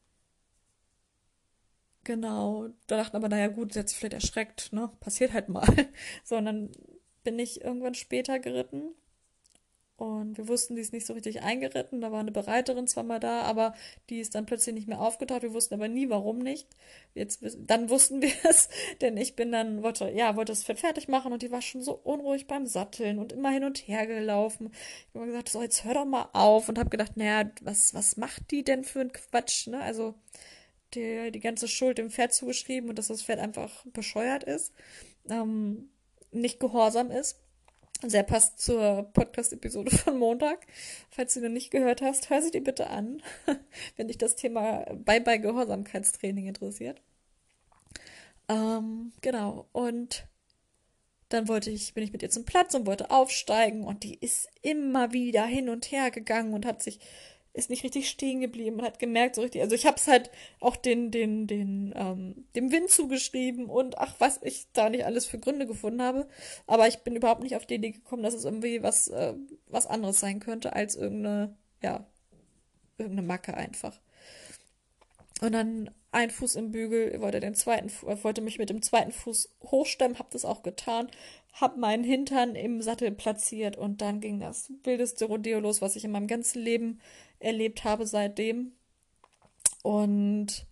A: genau, da dachten aber, naja gut, sie hat sich vielleicht erschreckt, ne? Passiert halt mal. Sondern bin ich irgendwann später geritten und wir wussten, die ist nicht so richtig eingeritten. Da war eine Bereiterin zwar mal da, aber die ist dann plötzlich nicht mehr aufgetaucht. Wir wussten aber nie, warum nicht. Dann wussten wir es, denn ich bin dann, wollte das Pferd fertig machen und die war schon so unruhig beim Satteln und immer hin und her gelaufen. Ich habe immer gesagt, so, jetzt hör doch mal auf und habe gedacht, naja, was macht die denn für ein Quatsch, ne? Also die ganze Schuld dem Pferd zugeschrieben und dass das Pferd einfach bescheuert ist, ähm, nicht gehorsam ist. Sehr passt zur Podcast-Episode von Montag. Falls du noch nicht gehört hast, hör sie dir bitte an, wenn dich das Thema Bye-bye-Gehorsamkeitstraining interessiert. Genau. Und dann bin ich mit ihr zum Platz und wollte aufsteigen und die ist immer wieder hin und her gegangen und ist nicht richtig stehen geblieben und hat gemerkt, so richtig, also ich habe es halt auch dem Wind zugeschrieben und ach, was ich da nicht alles für Gründe gefunden habe, aber ich bin überhaupt nicht auf die Idee gekommen, dass es irgendwie was anderes sein könnte als irgendeine Macke einfach. Und dann ein Fuß im Bügel, wollte mich mit dem zweiten Fuß hochstemmen, hab das auch getan, hab meinen Hintern im Sattel platziert und dann ging das wildeste Rodeo los, was ich in meinem ganzen Leben erlebt habe seitdem. Und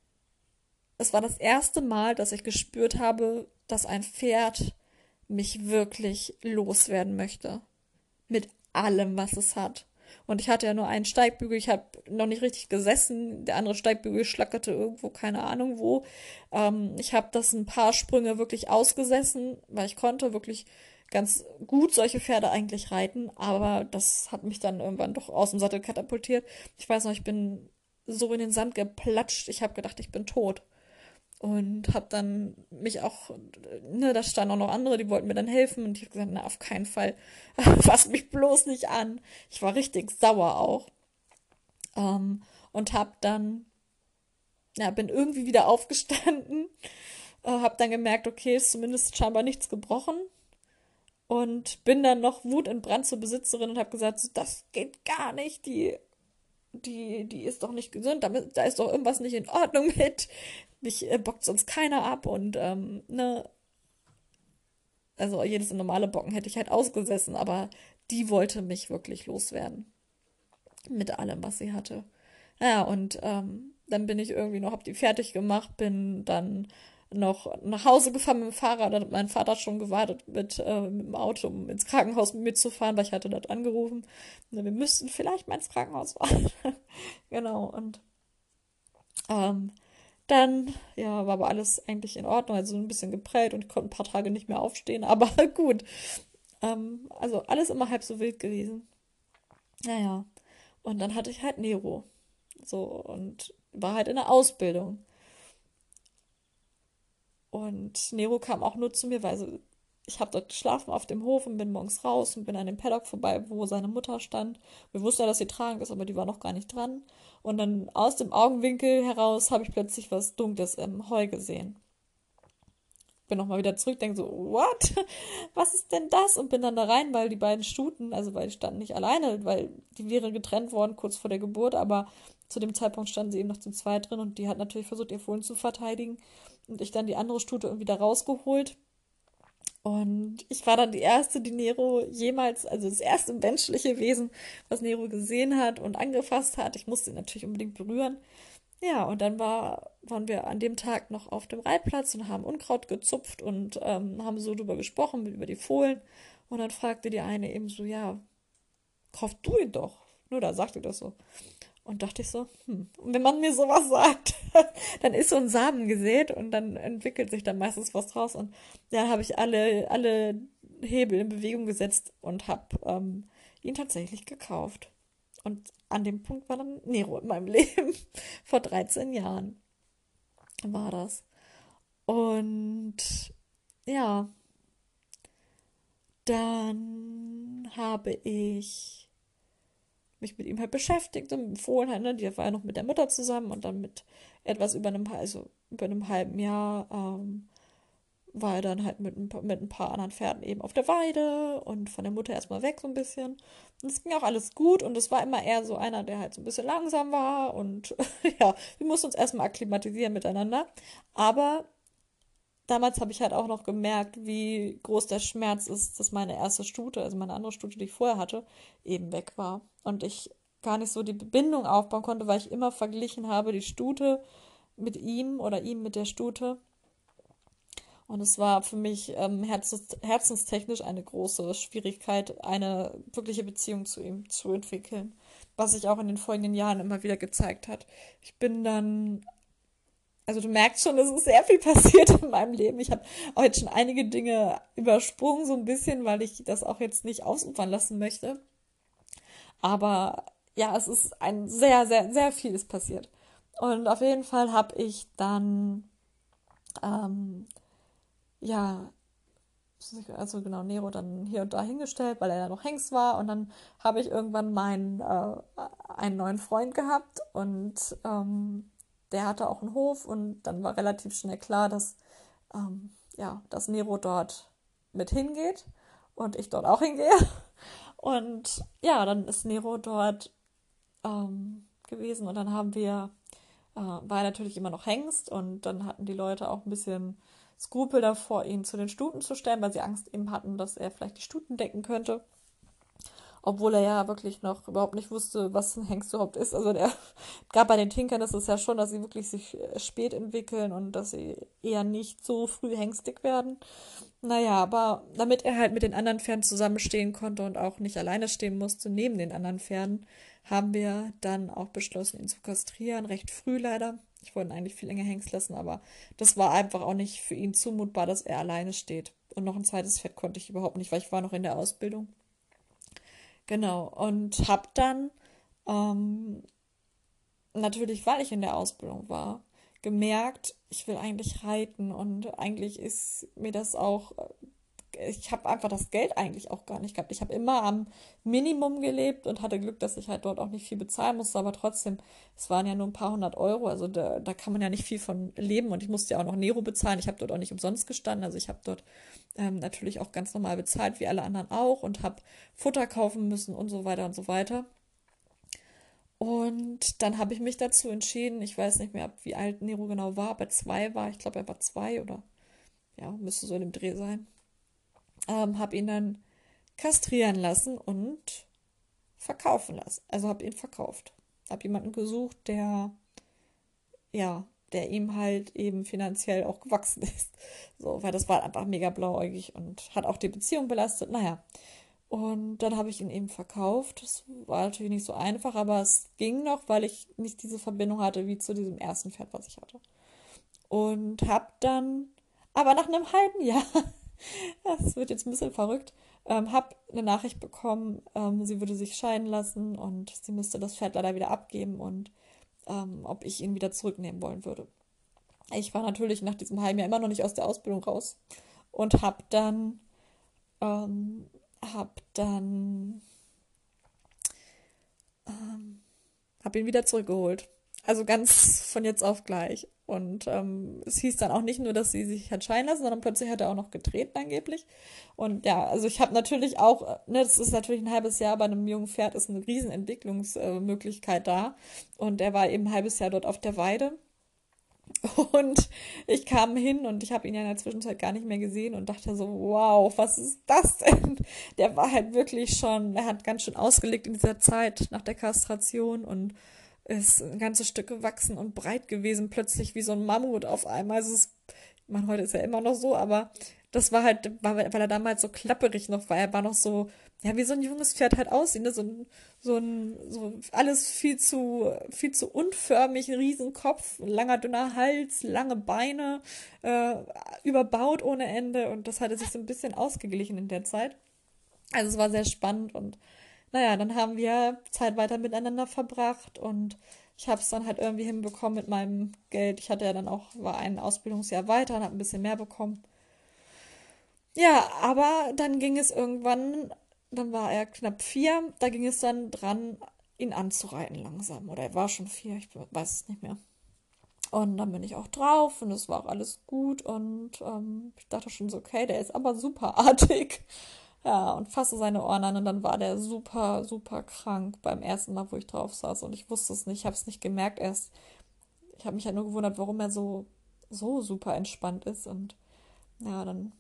A: es war das erste Mal, dass ich gespürt habe, dass ein Pferd mich wirklich loswerden möchte. Mit allem, was es hat. Und ich hatte ja nur einen Steigbügel, ich habe noch nicht richtig gesessen, der andere Steigbügel schlackerte irgendwo, keine Ahnung wo. Ich habe das ein paar Sprünge wirklich ausgesessen, weil ich konnte wirklich ganz gut solche Pferde eigentlich reiten, aber das hat mich dann irgendwann doch aus dem Sattel katapultiert. Ich weiß noch, ich bin so in den Sand geplatscht, ich habe gedacht, ich bin tot. Und habe dann mich auch, ne, da standen auch noch andere, die wollten mir dann helfen. Und ich habe gesagt, na, auf keinen Fall, fass mich bloß nicht an. Ich war richtig sauer auch. Und habe dann, ja, bin irgendwie wieder aufgestanden, habe dann gemerkt, okay, ist zumindest scheinbar nichts gebrochen. Und bin dann noch wutentbrannt zur Besitzerin und habe gesagt, so, das geht gar nicht, die ist doch nicht gesund, da ist doch irgendwas nicht in Ordnung mit. Mich bockt sonst keiner ab und ne, also jedes normale Bocken hätte ich halt ausgesessen, aber die wollte mich wirklich loswerden. Mit allem, was sie hatte. Ja, und dann bin ich irgendwie noch, hab die fertig gemacht, bin dann noch nach Hause gefahren mit dem Fahrrad. Dann hat mein Vater schon gewartet mit dem Auto, um ins Krankenhaus mit mir zu fahren, weil ich hatte dort angerufen. Wir müssten vielleicht mal ins Krankenhaus fahren. Genau, und ähm, Dann, ja, war aber alles eigentlich in Ordnung, also ein bisschen geprellt und ich konnte ein paar Tage nicht mehr aufstehen, aber gut. Also alles immer halb so wild gewesen. Naja, und dann hatte ich halt Nero. So, und war halt in der Ausbildung. Und Nero kam auch nur zu mir, weil so, ich habe dort geschlafen auf dem Hof und bin morgens raus und bin an dem Paddock vorbei, wo seine Mutter stand. Wir wussten ja, dass sie tragend ist, aber die war noch gar nicht dran. Und dann aus dem Augenwinkel heraus habe ich plötzlich was Dunkles im Heu gesehen. Bin nochmal wieder zurück, denke so, what? Was ist denn das? Und bin dann da rein, weil die beiden Stuten, also weil die standen nicht alleine, weil die wären getrennt worden kurz vor der Geburt, aber zu dem Zeitpunkt standen sie eben noch zu zweit drin und die hat natürlich versucht, ihr Fohlen zu verteidigen. Und ich dann die andere Stute irgendwie da rausgeholt. Und ich war dann die erste, die Nero jemals, also das erste menschliche Wesen, was Nero gesehen hat und angefasst hat. Ich musste ihn natürlich unbedingt berühren. Ja, und dann waren wir an dem Tag noch auf dem Reitplatz und haben Unkraut gezupft und haben so drüber gesprochen, über die Fohlen. Und dann fragte die eine eben so, ja, kauf du ihn doch. Nur da sagte das so. Und dachte ich so, und wenn man mir sowas sagt, dann ist so ein Samen gesät und dann entwickelt sich dann meistens was draus. Und dann habe ich alle Hebel in Bewegung gesetzt und habe ihn tatsächlich gekauft. Und an dem Punkt war dann Nero in meinem Leben. Vor 13 Jahren war das. Und ja, dann habe ich mich mit ihm halt beschäftigt und empfohlen halt, ne? Die war ja noch mit der Mutter zusammen und dann mit etwas also über einem halben Jahr war er dann halt mit ein paar anderen Pferden eben auf der Weide und von der Mutter erstmal weg so ein bisschen. Und es ging auch alles gut und es war immer eher so einer, der halt so ein bisschen langsam war und ja, wir mussten uns erstmal akklimatisieren miteinander. Aber damals habe ich halt auch noch gemerkt, wie groß der Schmerz ist, dass meine erste Stute, also meine andere Stute, die ich vorher hatte, eben weg war. Und ich gar nicht so die Bindung aufbauen konnte, weil ich immer verglichen habe, die Stute mit ihm oder ihm mit der Stute. Und es war für mich herzenstechnisch eine große Schwierigkeit, eine wirkliche Beziehung zu ihm zu entwickeln, was sich auch in den folgenden Jahren immer wieder gezeigt hat. Ich bin dann, also du merkst schon, es ist sehr viel passiert in meinem Leben. Ich habe heute schon einige Dinge übersprungen, so ein bisschen, weil ich das auch jetzt nicht ausufern lassen möchte. Aber ja, es ist ein sehr, sehr, sehr vieles passiert. Und auf jeden Fall habe ich dann, ähm, ja, also genau, Nero dann hier und da hingestellt, weil er ja noch Hengst war. Und dann habe ich irgendwann einen neuen Freund gehabt und der hatte auch einen Hof und dann war relativ schnell klar, ja, dass Nero dort mit hingeht und ich dort auch hingehe. Und ja, dann ist Nero dort gewesen und dann war er natürlich immer noch Hengst und dann hatten die Leute auch ein bisschen Skrupel davor, ihn zu den Stuten zu stellen, weil sie Angst eben hatten, dass er vielleicht die Stuten decken könnte. Obwohl er ja wirklich noch überhaupt nicht wusste, was ein Hengst überhaupt ist. Also gerade bei den Tinkern ist es ja schon, dass sie wirklich sich spät entwickeln und dass sie eher nicht so früh hengstig werden. Naja, aber damit er halt mit den anderen Pferden zusammenstehen konnte und auch nicht alleine stehen musste neben den anderen Pferden, haben wir dann auch beschlossen, ihn zu kastrieren, recht früh leider. Ich wollte ihn eigentlich viel länger hengst lassen, aber das war einfach auch nicht für ihn zumutbar, dass er alleine steht. Und noch ein zweites Pferd konnte ich überhaupt nicht, weil ich war noch in der Ausbildung. Genau, und hab dann ähm, natürlich, weil ich in der Ausbildung war, gemerkt, ich will eigentlich reiten und eigentlich ist mir das auch, ich habe einfach das Geld eigentlich auch gar nicht gehabt. Ich habe immer am Minimum gelebt und hatte Glück, dass ich halt dort auch nicht viel bezahlen musste, aber trotzdem, es waren ja nur ein paar hundert Euro, also da kann man ja nicht viel von leben und ich musste ja auch noch Nero bezahlen. Ich habe dort auch nicht umsonst gestanden, also ich habe dort natürlich auch ganz normal bezahlt, wie alle anderen auch und habe Futter kaufen müssen und so weiter und so weiter. Und dann habe ich mich dazu entschieden, ich weiß nicht mehr, wie alt Nero genau war, aber 2 war, ich glaube, er war 2 oder ja, müsste so in dem Dreh sein. Habe ihn dann kastrieren lassen und verkaufen lassen. Also habe ihn verkauft. Habe jemanden gesucht, ja, der ihm halt eben finanziell auch gewachsen ist. So, weil das war einfach mega blauäugig und hat auch die Beziehung belastet. Naja, und dann habe ich ihn eben verkauft. Das war natürlich nicht so einfach, aber es ging noch, weil ich nicht diese Verbindung hatte wie zu diesem ersten Pferd, was ich hatte. und habe dann, aber nach einem halben Jahr, das wird jetzt ein bisschen verrückt, habe eine Nachricht bekommen, sie würde sich scheiden lassen und sie müsste das Pferd leider wieder abgeben und ob ich ihn wieder zurücknehmen wollen würde. Ich war natürlich nach diesem halben Jahr immer noch nicht aus der Ausbildung raus und ähm, hab dann habe ihn wieder zurückgeholt. Also ganz von jetzt auf gleich. Und es hieß dann auch nicht nur, dass sie sich hat scheiden lassen, sondern plötzlich hat er auch noch getreten angeblich. Und ja, also ich habe natürlich auch, ne, das ist natürlich ein halbes Jahr bei einem jungen Pferd, ist eine riesen Entwicklungsmöglichkeit da. Und er war eben ein halbes Jahr dort auf der Weide. Und ich kam hin und ich habe ihn ja in der Zwischenzeit gar nicht mehr gesehen und dachte so, wow, was ist das denn? Der war halt wirklich schon, er hat ganz schön ausgelegt in dieser Zeit nach der Kastration und ist ein ganzes Stück gewachsen und breit gewesen, plötzlich wie so ein Mammut auf einmal. Also ich meine, heute ist er immer noch so, aber das war halt, weil er damals so klapperig noch war. Er war noch so, ja, wie so ein junges Pferd halt aussieht, ne? So alles viel zu unförmig, ein Riesenkopf, ein langer, dünner Hals, lange Beine, äh, überbaut ohne Ende und das hatte sich so ein bisschen ausgeglichen in der Zeit. Also es war sehr spannend und naja, dann haben wir Zeit weiter miteinander verbracht und ich habe es dann halt irgendwie hinbekommen mit meinem Geld. Ich hatte ja dann auch, war ein Ausbildungsjahr weiter und habe ein bisschen mehr bekommen. Ja, aber dann ging es irgendwann, dann war er knapp 4, da ging es dann dran, ihn anzureiten langsam. Oder er war schon 4, ich weiß es nicht mehr. Und dann bin ich auch drauf und es war auch alles gut und ich dachte schon so, okay, der ist aber super artig. Ja, und fasste seine Ohren an und dann war der super, super krank beim ersten Mal, wo ich drauf saß und ich wusste es nicht, ich habe es nicht gemerkt erst. Ich habe mich halt nur gewundert, warum er so super entspannt ist und ja, dann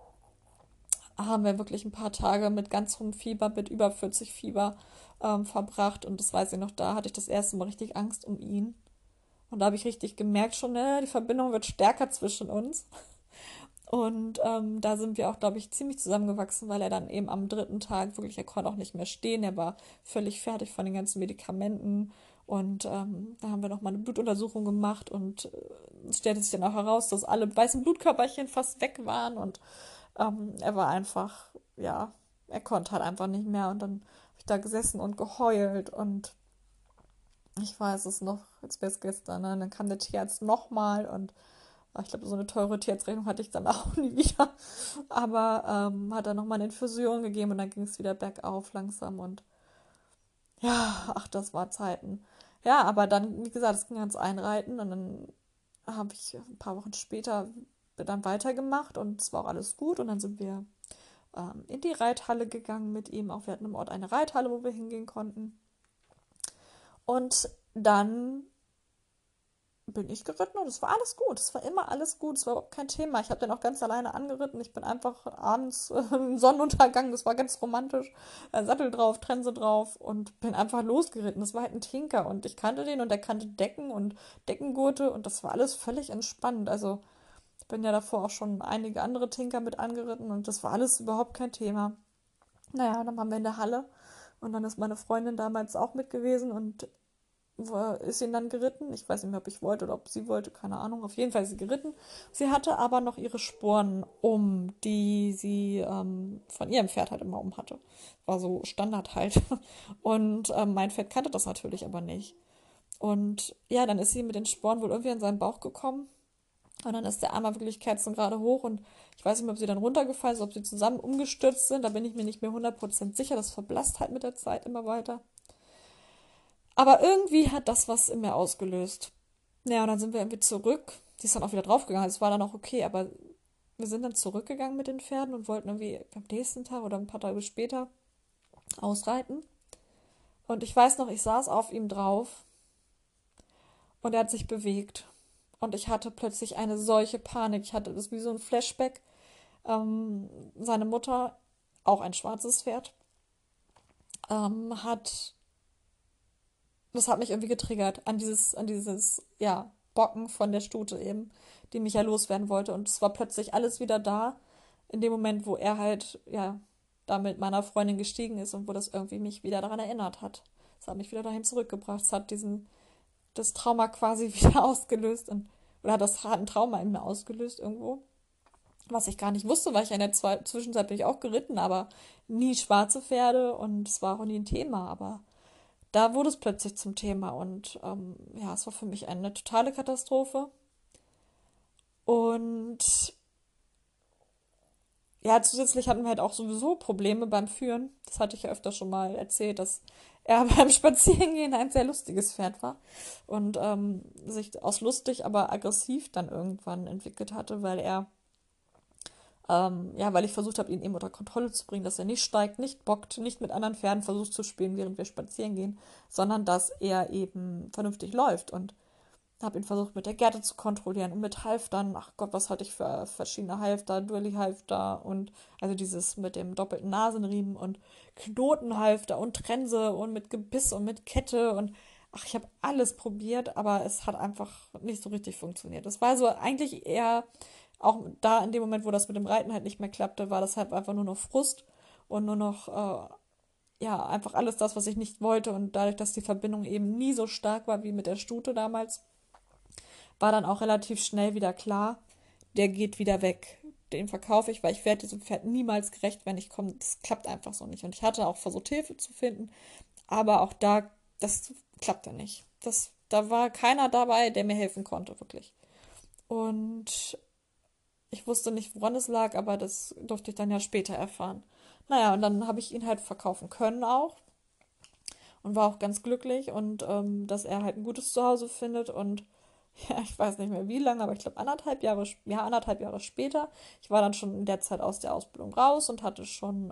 A: haben wir wirklich ein paar Tage mit ganz hohem Fieber, mit über 40 Fieber verbracht und das weiß ich noch, da hatte ich das erste Mal richtig Angst um ihn und da habe ich richtig gemerkt schon, die Verbindung wird stärker zwischen uns. Und da sind wir auch, glaube ich, ziemlich zusammengewachsen, weil er dann eben am dritten Tag wirklich, er konnte auch nicht mehr stehen, er war völlig fertig von den ganzen Medikamenten. Und da haben wir nochmal eine Blutuntersuchung gemacht und es stellte sich dann auch heraus, dass alle weißen Blutkörperchen fast weg waren und er war einfach, ja, er konnte halt einfach nicht mehr. Und dann habe ich da gesessen und geheult und ich weiß es noch, als wäre es gestern, ne? Dann kam der Tierarzt nochmal und ich glaube, so eine teure Tierarztrechnung hatte ich dann auch nie wieder. Aber hat dann nochmal eine Infusion gegeben und dann ging es wieder bergauf langsam. Und ja, ach, das war Zeiten. Ja, aber dann, wie gesagt, es ging ans Einreiten und dann habe ich ein paar Wochen später dann weitergemacht und es war auch alles gut. Und dann sind wir in die Reithalle gegangen mit ihm. Auch wir hatten im Ort eine Reithalle, wo wir hingehen konnten. Und dann bin ich geritten und es war alles gut. Es war immer alles gut. Es war überhaupt kein Thema. Ich habe den auch ganz alleine angeritten. Ich bin einfach abends im Sonnenuntergang, das war ganz romantisch, Sattel drauf, Trense drauf und bin einfach losgeritten. Das war halt ein Tinker und ich kannte den und er kannte Decken und Deckengurte und das war alles völlig entspannt. Also ich bin ja davor auch schon einige andere Tinker mit angeritten und das war alles überhaupt kein Thema. Naja, dann waren wir in der Halle und dann ist meine Freundin damals auch mit gewesen und ist ihn dann geritten. Ich weiß nicht mehr, ob ich wollte oder ob sie wollte, keine Ahnung. Auf jeden Fall ist sie geritten. Sie hatte aber noch ihre Sporen um, die sie von ihrem Pferd halt immer um hatte. War so Standard halt. Und mein Pferd kannte das natürlich aber nicht. Und ja, dann ist sie mit den Sporen wohl irgendwie an seinen Bauch gekommen. Und dann ist der Arm wirklich kerzengerade hoch und ich weiß nicht mehr, ob sie dann runtergefallen ist, ob sie zusammen umgestürzt sind. Da bin ich mir nicht mehr 100% sicher. Das verblasst halt mit der Zeit immer weiter. Aber irgendwie hat das was in mir ausgelöst. Ja, und dann sind wir irgendwie zurück. Die ist dann auch wieder draufgegangen. Es war dann auch okay, aber wir sind dann zurückgegangen mit den Pferden und wollten irgendwie am nächsten Tag oder ein paar Tage später ausreiten. Und ich weiß noch, ich saß auf ihm drauf und er hat sich bewegt. Und ich hatte plötzlich eine solche Panik. Ich hatte das wie so ein Flashback. Seine Mutter, auch ein schwarzes Pferd, hat das hat mich irgendwie getriggert ja, Bocken von der Stute eben, die mich ja loswerden wollte. Und es war plötzlich alles wieder da, in dem Moment, wo er halt, ja, da mit meiner Freundin gestiegen ist und wo das irgendwie mich wieder daran erinnert hat. Es hat mich wieder dahin zurückgebracht. Es hat das Trauma quasi wieder ausgelöst. Und oder hat ein Trauma in mir ausgelöst irgendwo, was ich gar nicht wusste, weil ich in der Zwischenzeit bin ich auch geritten, aber nie schwarze Pferde und es war auch nie ein Thema, aber da wurde es plötzlich zum Thema und ja, es war für mich eine totale Katastrophe. Und ja, zusätzlich hatten wir halt auch sowieso Probleme beim Führen. Das hatte ich ja öfter schon mal erzählt, dass er beim Spazierengehen ein sehr lustiges Pferd war und sich aus lustig, aber aggressiv dann irgendwann entwickelt hatte, weil ja, weil ich versucht habe, ihn eben unter Kontrolle zu bringen, dass er nicht steigt, nicht bockt, nicht mit anderen Pferden versucht zu spielen, während wir spazieren gehen, sondern dass er eben vernünftig läuft und habe ihn versucht mit der Gerte zu kontrollieren und mit Halftern. Ach Gott, was hatte ich für verschiedene Halfter, Dually-Halfter und also dieses mit dem doppelten Nasenriemen und Knotenhalfter und Trense und mit Gebiss und mit Kette und ach, ich habe alles probiert, aber es hat einfach nicht so richtig funktioniert. Es war so eigentlich eher, auch da in dem Moment, wo das mit dem Reiten halt nicht mehr klappte, war das halt einfach nur noch Frust und nur noch, ja, einfach alles das, was ich nicht wollte und dadurch, dass die Verbindung eben nie so stark war wie mit der Stute damals, war dann auch relativ schnell wieder klar, der geht wieder weg. Den verkaufe ich, weil ich werde diesem Pferd niemals gerecht, wenn ich komme. Das klappt einfach so nicht. Und ich hatte auch versucht, Hilfe zu finden, aber auch da, das klappte nicht. Da war keiner dabei, der mir helfen konnte, wirklich. Und ich wusste nicht, woran es lag, aber das durfte ich dann ja später erfahren. Naja, und dann habe ich ihn halt verkaufen können auch und war auch ganz glücklich und dass er halt ein gutes Zuhause findet und ja, ich weiß nicht mehr wie lange, aber ich glaube anderthalb Jahre später. Ich war dann schon in der Zeit aus der Ausbildung raus und hatte schon,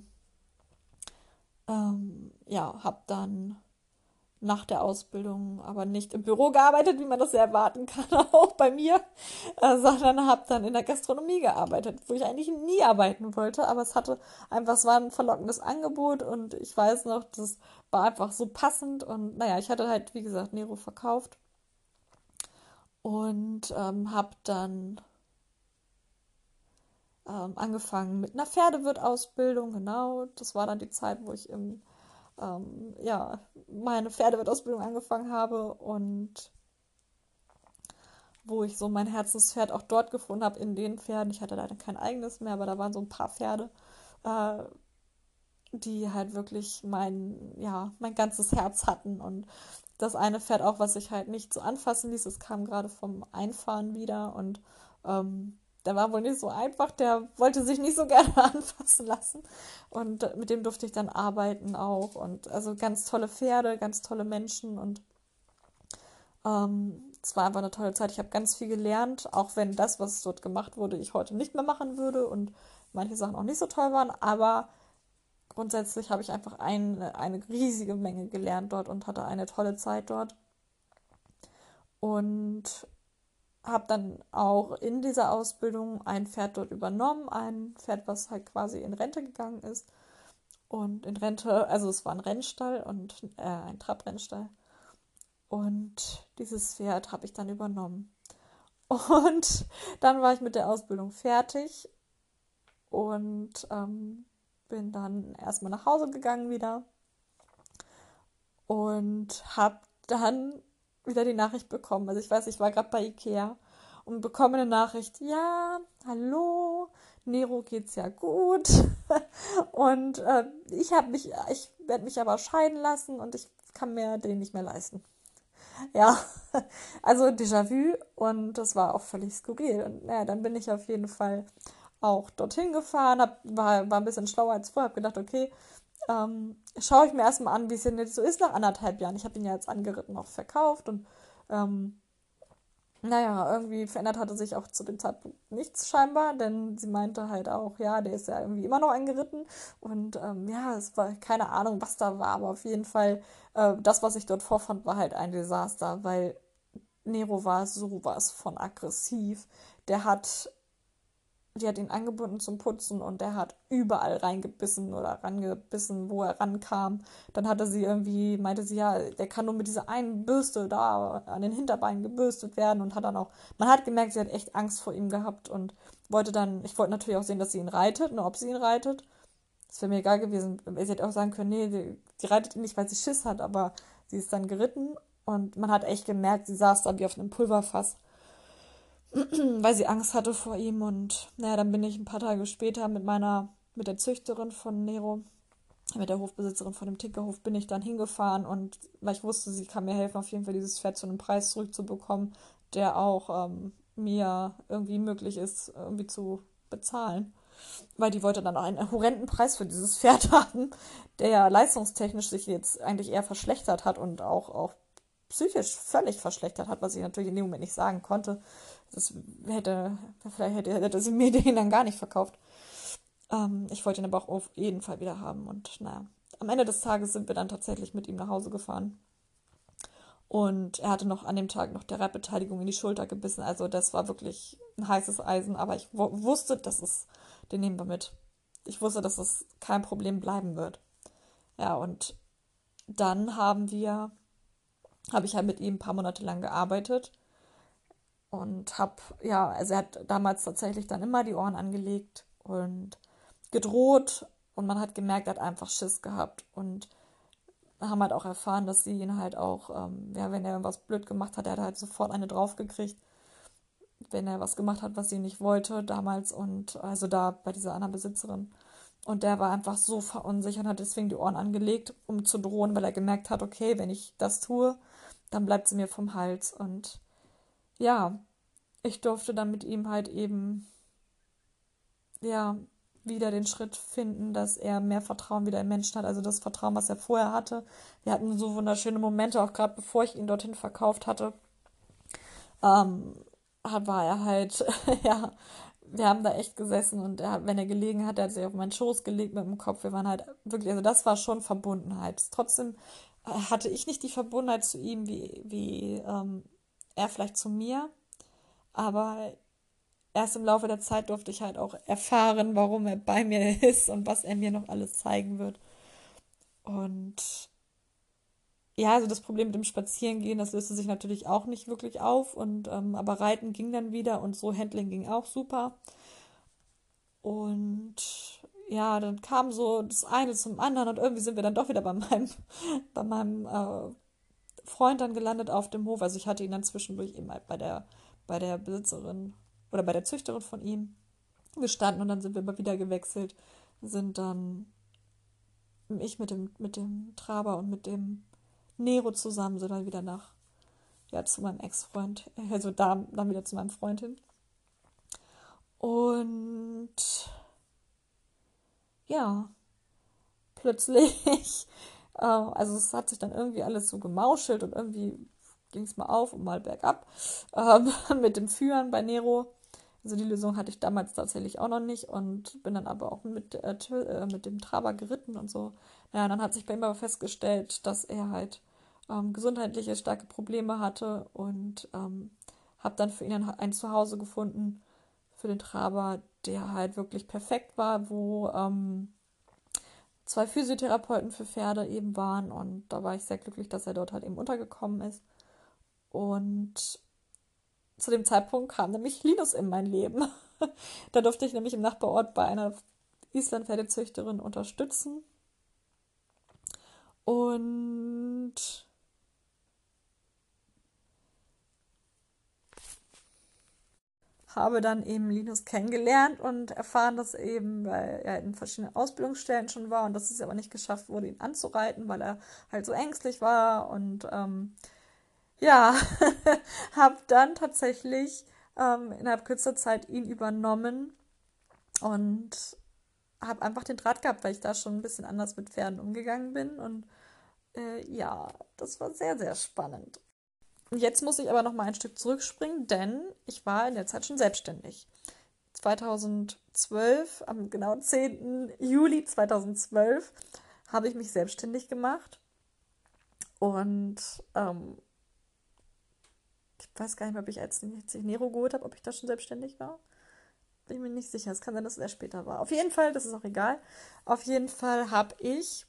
A: ja, habe dann nach der Ausbildung aber nicht im Büro gearbeitet, wie man das ja erwarten kann, auch bei mir, sondern habe dann in der Gastronomie gearbeitet, wo ich eigentlich nie arbeiten wollte, aber es war ein verlockendes Angebot und ich weiß noch, das war einfach so passend und naja, ich hatte halt, wie gesagt, Nero verkauft und habe dann angefangen mit einer Pferdewirtausbildung, genau. Das war dann die Zeit, wo ich ja, meine Pferdewirtausbildung angefangen habe und wo ich so mein Herzenspferd auch dort gefunden habe in den Pferden. Ich hatte leider kein eigenes mehr, aber da waren so ein paar Pferde, äh, die halt wirklich mein ganzes Herz hatten. Und das eine Pferd auch, was sich halt nicht so anfassen ließ, es kam gerade vom Einfahren wieder und der war wohl nicht so einfach, der wollte sich nicht so gerne anfassen lassen. Und mit dem durfte ich dann arbeiten auch. Und also ganz tolle Pferde, ganz tolle Menschen und es war einfach eine tolle Zeit. Ich habe ganz viel gelernt, auch wenn das, was dort gemacht wurde, ich heute nicht mehr machen würde und manche Sachen auch nicht so toll waren, aber grundsätzlich habe ich einfach eine riesige Menge gelernt dort und hatte eine tolle Zeit dort. Und habe dann auch in dieser Ausbildung ein Pferd dort übernommen, ein Pferd, was halt quasi in Rente gegangen ist. Und in Rente, also es war ein Rennstall und ein Trabrennstall. Und dieses Pferd habe ich dann übernommen. Und dann war ich mit der Ausbildung fertig und bin dann erstmal nach Hause gegangen wieder und habe dann wieder die Nachricht bekommen. Also ich weiß, ich war gerade bei Ikea und bekomme eine Nachricht, ja, hallo, Nero geht's ja gut. Und ich werde mich aber scheiden lassen und ich kann mir den nicht mehr leisten. Ja, also Déjà-vu und das war auch völlig skurril. Und naja, dann bin ich auf jeden Fall auch dorthin gefahren, war ein bisschen schlauer als vorher, habe gedacht, okay, schaue ich mir erstmal an, wie es denn jetzt so ist nach 1,5 Jahren. Ich habe ihn ja jetzt angeritten auch verkauft und ähm, naja, irgendwie verändert hatte sich auch zu dem Zeitpunkt nichts scheinbar, denn sie meinte halt auch, ja, der ist ja irgendwie immer noch angeritten und ja, es war keine Ahnung, was da war, aber auf jeden Fall, das, was ich dort vorfand, war halt ein Desaster, weil Nero war sowas von aggressiv. Der hat Die hat ihn angebunden zum Putzen und der hat überall reingebissen oder rangebissen, wo er rankam. Dann meinte sie, ja, der kann nur mit dieser einen Bürste da an den Hinterbeinen gebürstet werden und man hat gemerkt, sie hat echt Angst vor ihm gehabt und ich wollte natürlich auch sehen, dass sie ihn reitet, nur ob sie ihn reitet. Das wäre mir egal gewesen. Sie hätte auch sagen können, nee, die reitet ihn nicht, weil sie Schiss hat, aber sie ist dann geritten und man hat echt gemerkt, sie saß da wie auf einem Pulverfass. weil sie Angst hatte vor ihm. Und naja, dann bin ich ein paar Tage später mit der Züchterin von Nero, mit der Hofbesitzerin von dem Tinkerhof, bin ich dann hingefahren und weil ich wusste, sie kann mir helfen, auf jeden Fall dieses Pferd zu einem Preis zurückzubekommen, der auch mir irgendwie möglich ist, irgendwie zu bezahlen. Weil die wollte dann auch einen horrenden Preis für dieses Pferd haben, der ja leistungstechnisch sich jetzt eigentlich eher verschlechtert hat und auch psychisch völlig verschlechtert hat, was ich natürlich in dem Moment nicht sagen konnte. Das hätte, hätte sie mir den dann gar nicht verkauft. Ich wollte ihn aber auch auf jeden Fall wieder haben. Und naja, am Ende des Tages sind wir dann tatsächlich mit ihm nach Hause gefahren. Und er hatte noch an dem Tag noch der Reitbeteiligung in die Schulter gebissen. Also das war wirklich ein heißes Eisen. Aber ich wusste, den nehmen wir mit. Ich wusste, dass es kein Problem bleiben wird. Ja, und dann habe ich halt mit ihm ein paar Monate lang gearbeitet und ja, also er hat damals tatsächlich dann immer die Ohren angelegt und gedroht und man hat gemerkt, er hat einfach Schiss gehabt und haben halt auch erfahren, dass sie ihn halt auch, ja, wenn er irgendwas blöd gemacht hat, er hat halt sofort eine draufgekriegt, wenn er was gemacht hat, was sie nicht wollte damals und also da bei dieser anderen Besitzerin. Und der war einfach so verunsichert und hat deswegen die Ohren angelegt, um zu drohen, weil er gemerkt hat, okay, wenn ich das tue, dann bleibt sie mir vom Hals. Und ja, ich durfte dann mit ihm halt eben, ja, wieder den Schritt finden, dass er mehr Vertrauen wieder im Menschen hat, also das Vertrauen, was er vorher hatte. Wir hatten so wunderschöne Momente, auch gerade bevor ich ihn dorthin verkauft hatte, ähm, war er halt, ja, wir haben da echt gesessen und wenn er gelegen hat, er hat sich auf meinen Schoß gelegt mit dem Kopf. Wir waren halt wirklich, also das war schon Verbundenheit. Trotzdem hatte ich nicht die Verbundenheit zu ihm, wie er vielleicht zu mir, aber erst im Laufe der Zeit durfte ich halt auch erfahren, warum er bei mir ist und was er mir noch alles zeigen wird. Und ja, also das Problem mit dem Spazierengehen, das löste sich natürlich auch nicht wirklich auf und aber Reiten ging dann wieder und so Handling ging auch super. Und ja, dann kam so das eine zum anderen und irgendwie sind wir dann doch wieder bei meinem Freund dann gelandet auf dem Hof. Also ich hatte ihn dann zwischendurch eben halt bei der Besitzerin oder bei der Züchterin von ihm gestanden und dann sind wir immer wieder gewechselt. Sind dann ich mit dem Traber und mit dem Nero zusammen sind dann wieder ja, zu meinem Ex-Freund, also dann wieder zu meinem Freund hin. Und ja, plötzlich, also es hat sich dann irgendwie alles so gemauschelt und irgendwie ging es mal auf und mal bergab mit dem Führen bei Nero. Also die Lösung hatte ich damals tatsächlich auch noch nicht und bin dann aber auch mit dem Traber geritten und so. Naja, dann hat sich bei ihm aber festgestellt, dass er halt gesundheitliche starke Probleme hatte und habe dann für ihn ein Zuhause gefunden für den Traber, der halt wirklich perfekt war, wo zwei Physiotherapeuten für Pferde eben waren und da war ich sehr glücklich, dass er dort halt eben untergekommen ist. Und zu dem Zeitpunkt kam nämlich Linus in mein Leben. Da durfte ich nämlich im Nachbarort bei einer Islandpferdezüchterin unterstützen und habe dann eben Linus kennengelernt und erfahren, dass eben, weil er in verschiedenen Ausbildungsstellen schon war und dass es aber nicht geschafft wurde, ihn anzureiten, weil er halt so ängstlich war und ja, habe dann tatsächlich innerhalb kürzester Zeit ihn übernommen und habe einfach den Draht gehabt, weil ich da schon ein bisschen anders mit Pferden umgegangen bin. Und ja, das war sehr, sehr spannend. Und jetzt muss ich aber noch mal ein Stück zurückspringen, denn ich war in der Zeit schon selbstständig. 2012, am genau 10. Juli 2012, habe ich mich selbstständig gemacht. Und ich weiß gar nicht mehr, ob ich als ich Nero geholt habe, ob ich da schon selbstständig war. Bin ich mir nicht sicher. Es kann sein, dass es erst später war. Auf jeden Fall, das ist auch egal. Auf jeden Fall habe ich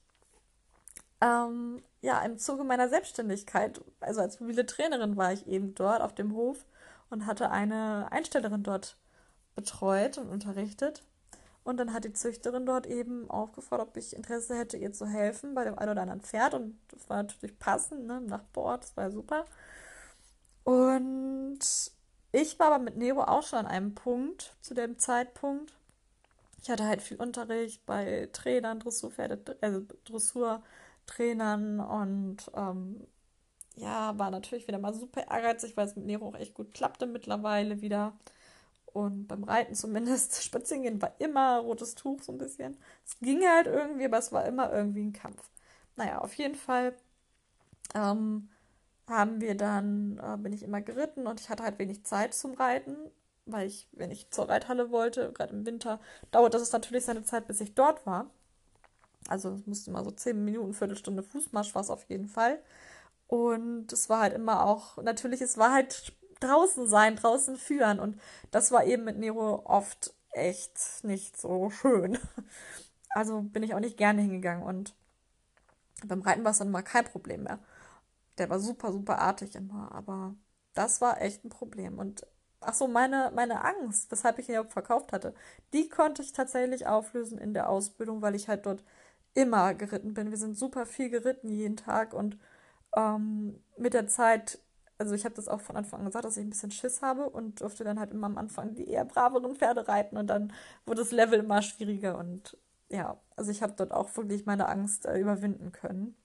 A: ja im Zuge meiner Selbstständigkeit, also als mobile Trainerin war ich eben dort auf dem Hof und hatte eine Einstellerin dort betreut und unterrichtet. Und dann hat die Züchterin dort eben aufgefordert, ob ich Interesse hätte, ihr zu helfen bei dem einen oder anderen Pferd. Und das war natürlich passend, ne, im Nachbarort, das war ja super. Und Ich war aber mit Nero auch schon an einem Punkt, zu dem Zeitpunkt. Ich hatte halt viel Unterricht bei Trainern, Dressurpferde, also Dressurtrainern und ja, war natürlich wieder mal super ehrgeizig, weil es mit Nero auch echt gut klappte mittlerweile wieder. Und beim Reiten zumindest, Spazierengehen war immer rotes Tuch so ein bisschen. Es ging halt irgendwie, aber es war immer irgendwie ein Kampf. Naja, auf jeden Fall ähm, bin ich immer geritten und ich hatte halt wenig Zeit zum Reiten, weil ich, wenn ich zur Reithalle wollte, gerade im Winter, dauerte es natürlich seine Zeit, bis ich dort war. Also es musste mal so 10 Minuten, Viertelstunde Fußmarsch war es auf jeden Fall. Und es war halt immer auch, natürlich, es war halt draußen sein, draußen führen. Und das war eben mit Nero oft echt nicht so schön. Also bin ich auch nicht gerne hingegangen. Und beim Reiten war es dann mal kein Problem mehr. Der war super, super artig immer. Aber das war echt ein Problem. Und ach so, meine Angst, weshalb ich ihn überhaupt verkauft hatte, die konnte ich tatsächlich auflösen in der Ausbildung, weil ich halt dort immer geritten bin. Wir sind super viel geritten jeden Tag und mit der Zeit, also ich habe das auch von Anfang an gesagt, dass ich ein bisschen Schiss habe und durfte dann halt immer am Anfang die eher braveren Pferde reiten und dann wurde das Level immer schwieriger und ja, also ich habe dort auch wirklich meine Angst überwinden können.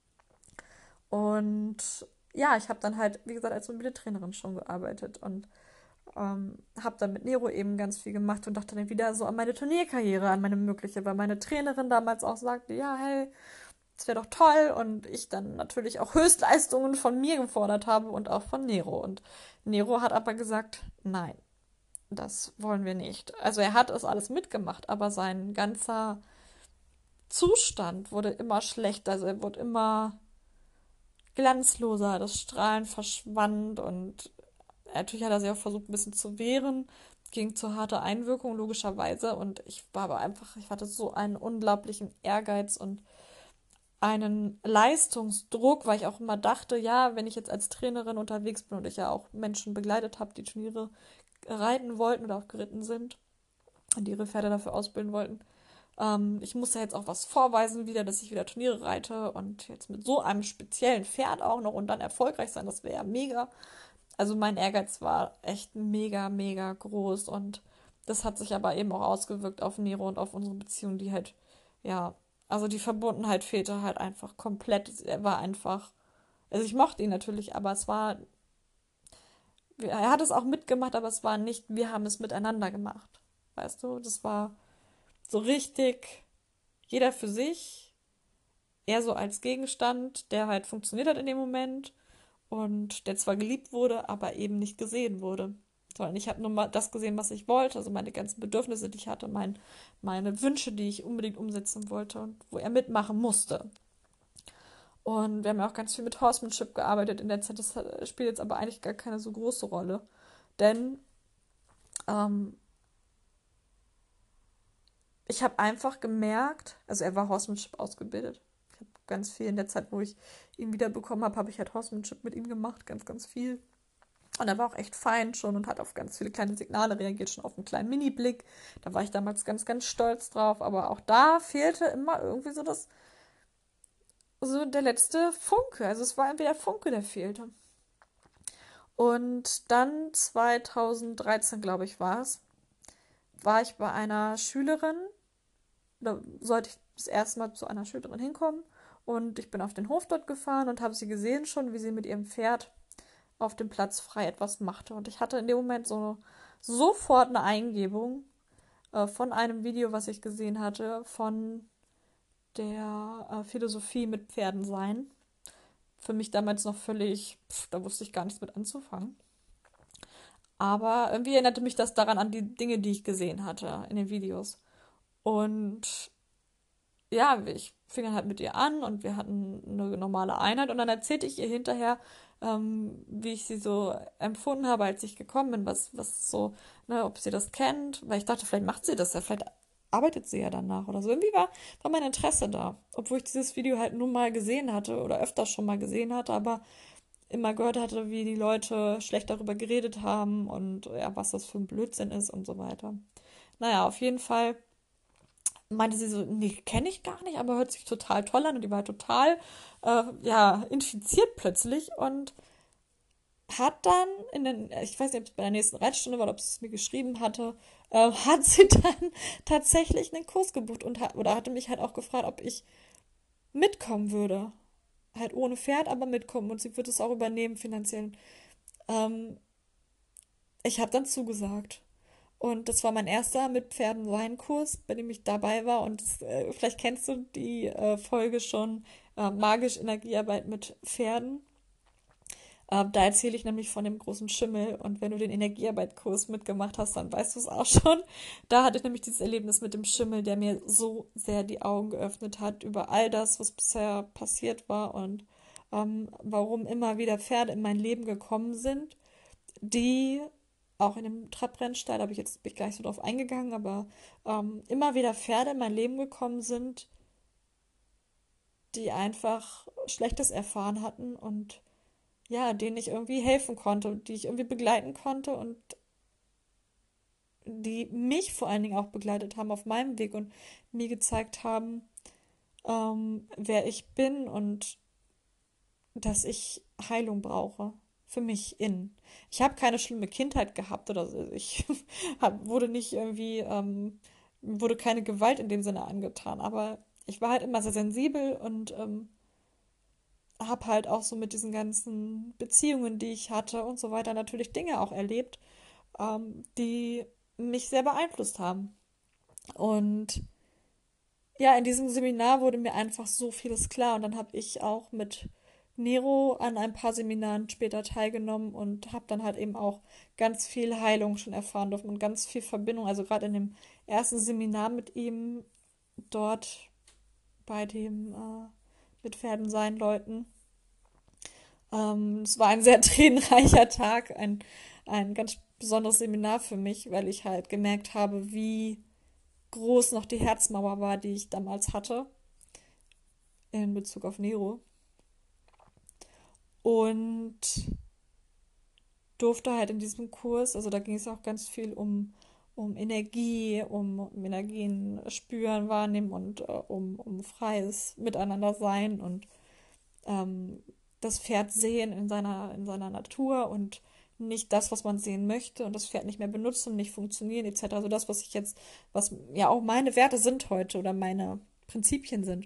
A: Und ja, ich habe dann halt, wie gesagt, als mobile Trainerin schon gearbeitet und habe dann mit Nero eben ganz viel gemacht und dachte dann wieder so an meine Turnierkarriere, an meine mögliche, weil meine Trainerin damals auch sagte, ja, hey, das wäre doch toll. Und ich dann natürlich auch Höchstleistungen von mir gefordert habe und auch von Nero. Und Nero hat aber gesagt, nein, das wollen wir nicht. Also er hat es alles mitgemacht, aber sein ganzer Zustand wurde immer schlechter. Also er wurde immer glanzloser, das Strahlen verschwand und natürlich hat er sich auch versucht, ein bisschen zu wehren gegen zu harte Einwirkung, logischerweise. Und ich war aber einfach, ich hatte so einen unglaublichen Ehrgeiz und einen Leistungsdruck, weil ich auch immer dachte, ja, wenn ich jetzt als Trainerin unterwegs bin und ich ja auch Menschen begleitet habe, die Turniere reiten wollten oder auch geritten sind und ihre Pferde dafür ausbilden wollten, ich muss ja jetzt auch was vorweisen wieder, dass ich wieder Turniere reite und jetzt mit so einem speziellen Pferd auch noch und dann erfolgreich sein, das wäre ja mega. Also mein Ehrgeiz war echt mega, mega groß und das hat sich aber eben auch ausgewirkt auf Nero und auf unsere Beziehung, die halt, ja, also die Verbundenheit fehlte halt einfach komplett. Er war einfach, also ich mochte ihn natürlich, aber es war, er hat es auch mitgemacht, aber es war nicht, wir haben es miteinander gemacht. Weißt du, das war so richtig, jeder für sich, er so als Gegenstand, der halt funktioniert hat in dem Moment und der zwar geliebt wurde, aber eben nicht gesehen wurde. Sondern ich habe nur mal das gesehen, was ich wollte, also meine ganzen Bedürfnisse, die ich hatte, meine Wünsche, die ich unbedingt umsetzen wollte und wo er mitmachen musste. Und wir haben ja auch ganz viel mit Horsemanship gearbeitet in der Zeit. Das spielt jetzt aber eigentlich gar keine so große Rolle. Denn ähm, ich habe einfach gemerkt, also er war Horsemanship ausgebildet. Ich habe ganz viel in der Zeit, wo ich ihn wiederbekommen habe, habe ich halt Horsemanship mit ihm gemacht, ganz, ganz viel. Und er war auch echt fein schon und hat auf ganz viele kleine Signale reagiert, schon auf einen kleinen Mini-Blick. Da war ich damals ganz, ganz stolz drauf. Aber auch da fehlte immer irgendwie so der letzte Funke. Also es war irgendwie der Funke, der fehlte. Und dann 2013, glaube ich, war ich bei einer Schülerin. Da sollte ich das erste Mal zu einer Schülerin hinkommen. Und ich bin auf den Hof dort gefahren und habe sie gesehen schon, wie sie mit ihrem Pferd auf dem Platz frei etwas machte. Und ich hatte in dem Moment sofort eine Eingebung von einem Video, was ich gesehen hatte, von der Philosophie mit Pferden sein. Für mich damals noch völlig, da wusste ich gar nichts mit anzufangen. Aber irgendwie erinnerte mich das daran an die Dinge, die ich gesehen hatte in den Videos. Und ja, ich fing dann halt mit ihr an und wir hatten eine normale Einheit und dann erzählte ich ihr hinterher, wie ich sie so empfunden habe, als ich gekommen bin, was so, ne, ob sie das kennt, weil ich dachte, vielleicht macht sie das ja, vielleicht arbeitet sie ja danach oder so. Irgendwie war mein Interesse da, obwohl ich dieses Video halt nur mal gesehen hatte oder öfter schon mal gesehen hatte, aber immer gehört hatte, wie die Leute schlecht darüber geredet haben und ja, was das für ein Blödsinn ist und so weiter. Naja, auf jeden Fall meinte sie so, nee, kenne ich gar nicht, aber hört sich total toll an und die war total, ja, infiziert plötzlich und hat dann ich weiß nicht, ob es bei der nächsten Reitstunde war oder ob sie es mir geschrieben hatte, hat sie dann tatsächlich einen Kurs gebucht oder hatte mich halt auch gefragt, ob ich mitkommen würde. Halt ohne Pferd, aber mitkommen und sie wird es auch übernehmen finanziell. Ähm, Ich habe dann zugesagt. Und das war mein erster mit Pferden Weinkurs, bei dem ich dabei war. Und vielleicht kennst du die Folge schon, magisch Energiearbeit mit Pferden. Da erzähle ich nämlich von dem großen Schimmel. Und wenn du den Energiearbeitkurs mitgemacht hast, dann weißt du es auch schon. Da hatte ich nämlich dieses Erlebnis mit dem Schimmel, der mir so sehr die Augen geöffnet hat über all das, was bisher passiert war und warum immer wieder Pferde in mein Leben gekommen sind, die auch in dem Trabrennstall, da bin ich gar nicht so drauf eingegangen, aber immer wieder Pferde in mein Leben gekommen sind, die einfach Schlechtes erfahren hatten und ja, denen ich irgendwie helfen konnte, die ich irgendwie begleiten konnte und die mich vor allen Dingen auch begleitet haben auf meinem Weg und mir gezeigt haben, wer ich bin und dass ich Heilung brauche. Für mich innen. Ich habe keine schlimme Kindheit gehabt oder so. Wurde nicht irgendwie, wurde keine Gewalt in dem Sinne angetan, aber ich war halt immer sehr sensibel und habe halt auch so mit diesen ganzen Beziehungen, die ich hatte und so weiter, natürlich Dinge auch erlebt, die mich sehr beeinflusst haben. Und ja, in diesem Seminar wurde mir einfach so vieles klar und dann habe ich auch mit Nero an ein paar Seminaren später teilgenommen und habe dann halt eben auch ganz viel Heilung schon erfahren dürfen und ganz viel Verbindung. Also gerade in dem ersten Seminar mit ihm dort bei dem mit Pferden sein Leuten. Es war ein sehr tränenreicher Tag, ein ganz besonderes Seminar für mich, weil ich halt gemerkt habe, wie groß noch die Herzmauer war, die ich damals hatte in Bezug auf Nero. Und durfte halt in diesem Kurs, also da ging es auch ganz viel um Energie, um Energien spüren, wahrnehmen und um freies Miteinander sein und ähm, das Pferd sehen in seiner Natur und nicht das, was man sehen möchte und das Pferd nicht mehr benutzen und nicht funktionieren, etc. Also das, was ja auch meine Werte sind heute oder meine Prinzipien sind.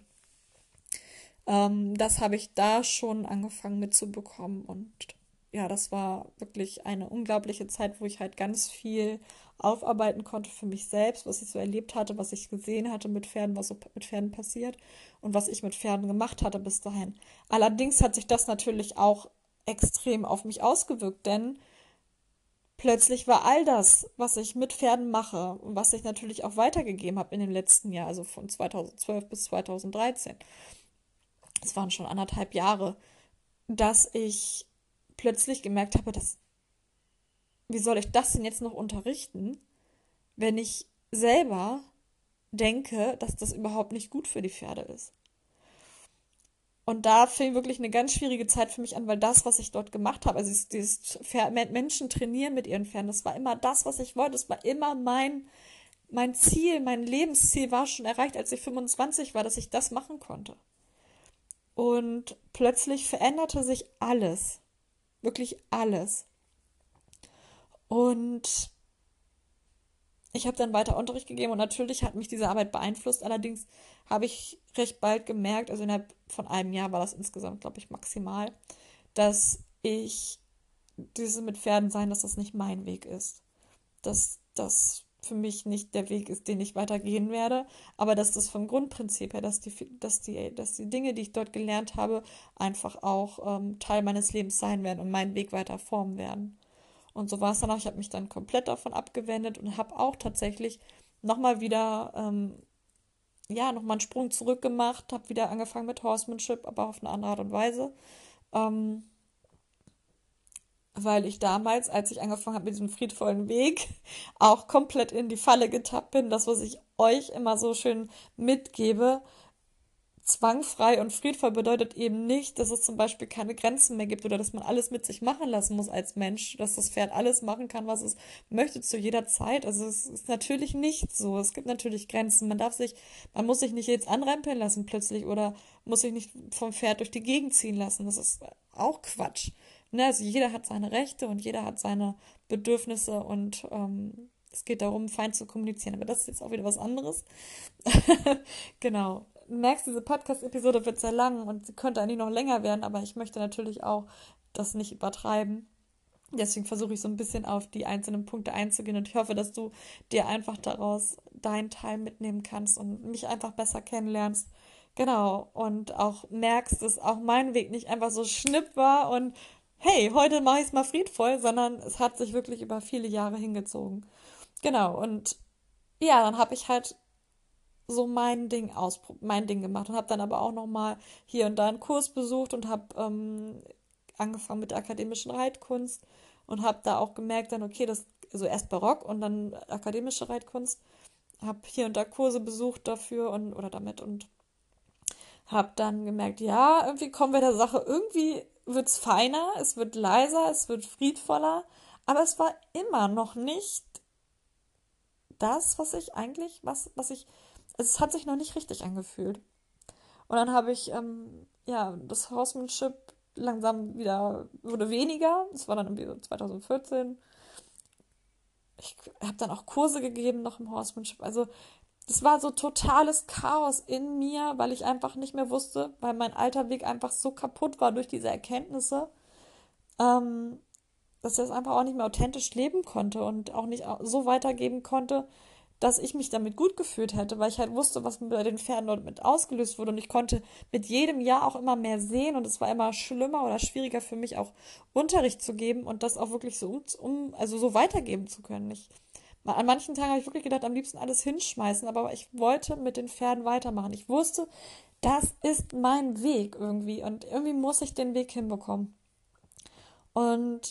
A: Das habe ich da schon angefangen mitzubekommen und ja, das war wirklich eine unglaubliche Zeit, wo ich halt ganz viel aufarbeiten konnte für mich selbst, was ich so erlebt hatte, was ich gesehen hatte mit Pferden, was so mit Pferden passiert und was ich mit Pferden gemacht hatte bis dahin. Allerdings hat sich das natürlich auch extrem auf mich ausgewirkt, denn plötzlich war all das, was ich mit Pferden mache und was ich natürlich auch weitergegeben habe in dem letzten Jahr, also von 2012 bis 2013, es waren schon 1,5 Jahre, dass ich plötzlich gemerkt habe, wie soll ich das denn jetzt noch unterrichten, wenn ich selber denke, dass das überhaupt nicht gut für die Pferde ist. Und da fing wirklich eine ganz schwierige Zeit für mich an, weil das, was ich dort gemacht habe, also dieses Menschen trainieren mit ihren Pferden, das war immer das, was ich wollte. Das war immer mein Ziel, mein Lebensziel war schon erreicht, als ich 25 war, dass ich das machen konnte. Und plötzlich veränderte sich alles. Wirklich alles. Und ich habe dann weiter Unterricht gegeben und natürlich hat mich diese Arbeit beeinflusst. Allerdings habe ich recht bald gemerkt, also innerhalb von einem Jahr war das insgesamt, glaube ich, maximal, dass ich diese mit Pferden sein, dass das nicht mein Weg ist. Dass das für mich nicht der Weg ist, den ich weitergehen werde, aber dass das vom Grundprinzip her, dass die Dinge, die ich dort gelernt habe, einfach auch Teil meines Lebens sein werden und meinen Weg weiter formen werden. Und so war es dann auch. Ich habe mich dann komplett davon abgewendet und habe auch tatsächlich nochmal wieder, ja, nochmal einen Sprung zurück gemacht, habe wieder angefangen mit Horsemanship, aber auf eine andere Art und Weise. Ähm, Weil ich damals, als ich angefangen habe mit diesem friedvollen Weg, auch komplett in die Falle getappt bin. Das, was ich euch immer so schön mitgebe, zwangfrei und friedvoll bedeutet eben nicht, dass es zum Beispiel keine Grenzen mehr gibt oder dass man alles mit sich machen lassen muss als Mensch, dass das Pferd alles machen kann, was es möchte zu jeder Zeit. Also es ist natürlich nicht so. Es gibt natürlich Grenzen. Man muss sich nicht jetzt anrempeln lassen plötzlich oder muss sich nicht vom Pferd durch die Gegend ziehen lassen. Das ist auch Quatsch. Ne? Also jeder hat seine Rechte und jeder hat seine Bedürfnisse und es geht darum, fein zu kommunizieren. Aber das ist jetzt auch wieder was anderes. Genau. Du merkst, diese Podcast-Episode wird sehr lang und sie könnte eigentlich noch länger werden, aber ich möchte natürlich auch das nicht übertreiben. Deswegen versuche ich so ein bisschen auf die einzelnen Punkte einzugehen und ich hoffe, dass du dir einfach daraus deinen Teil mitnehmen kannst und mich einfach besser kennenlernst. Genau. Und auch merkst, dass auch mein Weg nicht einfach so schnipp war und hey, heute mache ich es mal friedvoll, sondern es hat sich wirklich über viele Jahre hingezogen. Genau. Und ja, dann habe ich halt so mein Ding gemacht und habe dann aber auch noch mal hier und da einen Kurs besucht und habe angefangen mit der akademischen Reitkunst und habe da auch gemerkt dann, okay, das, also erst Barock und dann akademische Reitkunst, habe hier und da Kurse besucht dafür und oder damit und habe dann gemerkt, ja, irgendwie kommen wir der Sache, irgendwie wird's feiner, es wird leiser, es wird friedvoller, aber es war immer noch nicht das, was ich, es hat sich noch nicht richtig angefühlt. Und dann habe ich, ja, das Horsemanship langsam wieder, wurde weniger. Das war dann irgendwie so 2014. Ich habe dann auch Kurse gegeben noch im Horsemanship. Also das war so totales Chaos in mir, weil ich einfach nicht mehr wusste, weil mein alter Weg einfach so kaputt war durch diese Erkenntnisse, ähm, dass ich das einfach auch nicht mehr authentisch leben konnte und auch nicht so weitergeben konnte, dass ich mich damit gut gefühlt hätte, weil ich halt wusste, was bei den Pferden dort mit ausgelöst wurde und ich konnte mit jedem Jahr auch immer mehr sehen und es war immer schlimmer oder schwieriger für mich auch Unterricht zu geben und das auch wirklich so also so weitergeben zu können. An manchen Tagen habe ich wirklich gedacht, am liebsten alles hinschmeißen, aber ich wollte mit den Pferden weitermachen. Ich wusste, das ist mein Weg irgendwie und irgendwie muss ich den Weg hinbekommen. Und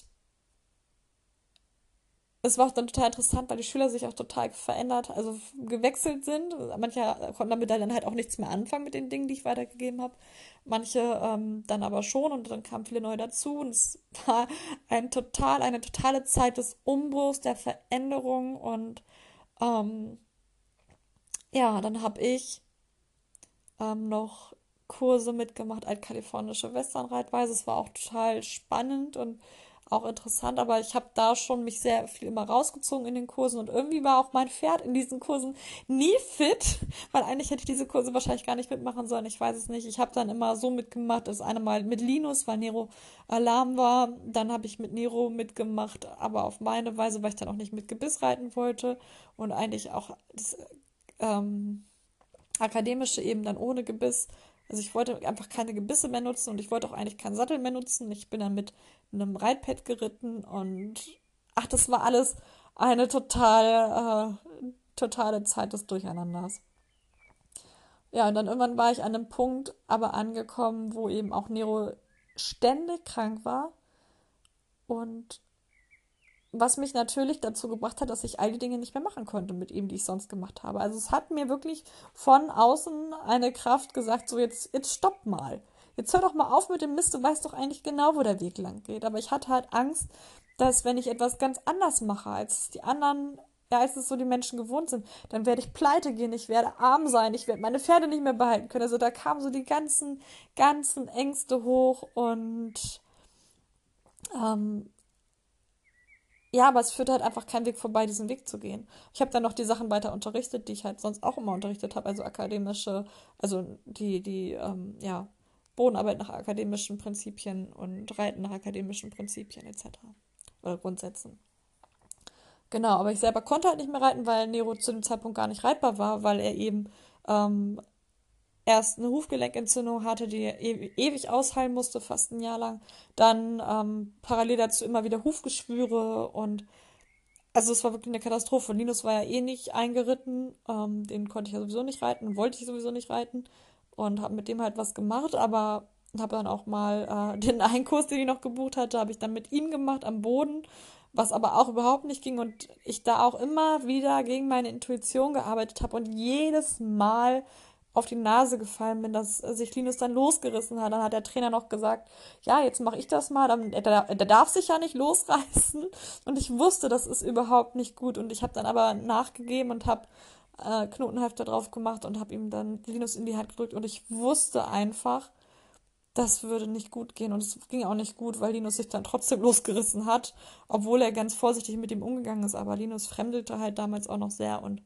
A: es war auch dann total interessant, weil die Schüler sich auch total verändert, also gewechselt sind. Manche konnten damit dann halt auch nichts mehr anfangen mit den Dingen, die ich weitergegeben habe. Manche dann aber schon und dann kamen viele neue dazu und es war eine totale Zeit des Umbruchs, der Veränderung und ähm, ja, dann habe ich noch Kurse mitgemacht, altkalifornische Westernreitweise. Es war auch total spannend und auch interessant, aber ich habe da schon mich sehr viel immer rausgezogen in den Kursen und irgendwie war auch mein Pferd in diesen Kursen nie fit, weil eigentlich hätte ich diese Kurse wahrscheinlich gar nicht mitmachen sollen, ich weiß es nicht. Ich habe dann immer so mitgemacht, das eine Mal mit Linus, weil Nero Alarm war, dann habe ich mit Nero mitgemacht, aber auf meine Weise, weil ich dann auch nicht mit Gebiss reiten wollte und eigentlich auch das ähm, akademische eben dann ohne Gebiss. Also ich wollte einfach keine Gebisse mehr nutzen und ich wollte auch eigentlich keinen Sattel mehr nutzen. Ich bin dann mit einem Reitpad geritten und ach, das war alles eine totale Zeit des Durcheinanders. Ja, und dann irgendwann war ich an einem Punkt aber angekommen, wo eben auch Nero ständig krank war und was mich natürlich dazu gebracht hat, dass ich all die Dinge nicht mehr machen konnte mit ihm, die ich sonst gemacht habe. Also es hat mir wirklich von außen eine Kraft gesagt, so jetzt stopp mal. Jetzt hör doch mal auf mit dem Mist, du weißt doch eigentlich genau, wo der Weg lang geht. Aber ich hatte halt Angst, dass wenn ich etwas ganz anders mache, als die anderen, ja, als es so die Menschen gewohnt sind, dann werde ich pleite gehen, ich werde arm sein, ich werde meine Pferde nicht mehr behalten können. Also da kamen so die ganzen Ängste hoch und ähm, ja, aber es führt halt einfach kein Weg vorbei, diesen Weg zu gehen. Ich habe dann noch die Sachen weiter unterrichtet, die ich halt sonst auch immer unterrichtet habe, also akademische, also ja, Bodenarbeit nach akademischen Prinzipien und Reiten nach akademischen Prinzipien etc. Oder Grundsätzen. Genau, aber ich selber konnte halt nicht mehr reiten, weil Nero zu dem Zeitpunkt gar nicht reitbar war, weil er eben ähm, erst eine Hufgelenkentzündung hatte, die ewig ausheilen musste, fast ein Jahr lang. Dann parallel dazu immer wieder Hufgeschwüre und also es war wirklich eine Katastrophe. Linus war ja eh nicht eingeritten, den konnte ich ja sowieso nicht reiten, wollte ich sowieso nicht reiten und habe mit dem halt was gemacht, aber habe dann auch mal den einen Kurs, den ich noch gebucht hatte, habe ich dann mit ihm gemacht am Boden, was aber auch überhaupt nicht ging und ich da auch immer wieder gegen meine Intuition gearbeitet habe und jedes Mal auf die Nase gefallen bin, dass sich Linus dann losgerissen hat. Dann hat der Trainer noch gesagt, ja, jetzt mache ich das mal. Der darf sich ja nicht losreißen. Und ich wusste, das ist überhaupt nicht gut. Und ich habe dann aber nachgegeben und habe Knotenhalfter drauf gemacht und habe ihm dann Linus in die Hand gedrückt. Und ich wusste einfach, das würde nicht gut gehen. Und es ging auch nicht gut, weil Linus sich dann trotzdem losgerissen hat, obwohl er ganz vorsichtig mit ihm umgegangen ist. Aber Linus fremdelte halt damals auch noch sehr und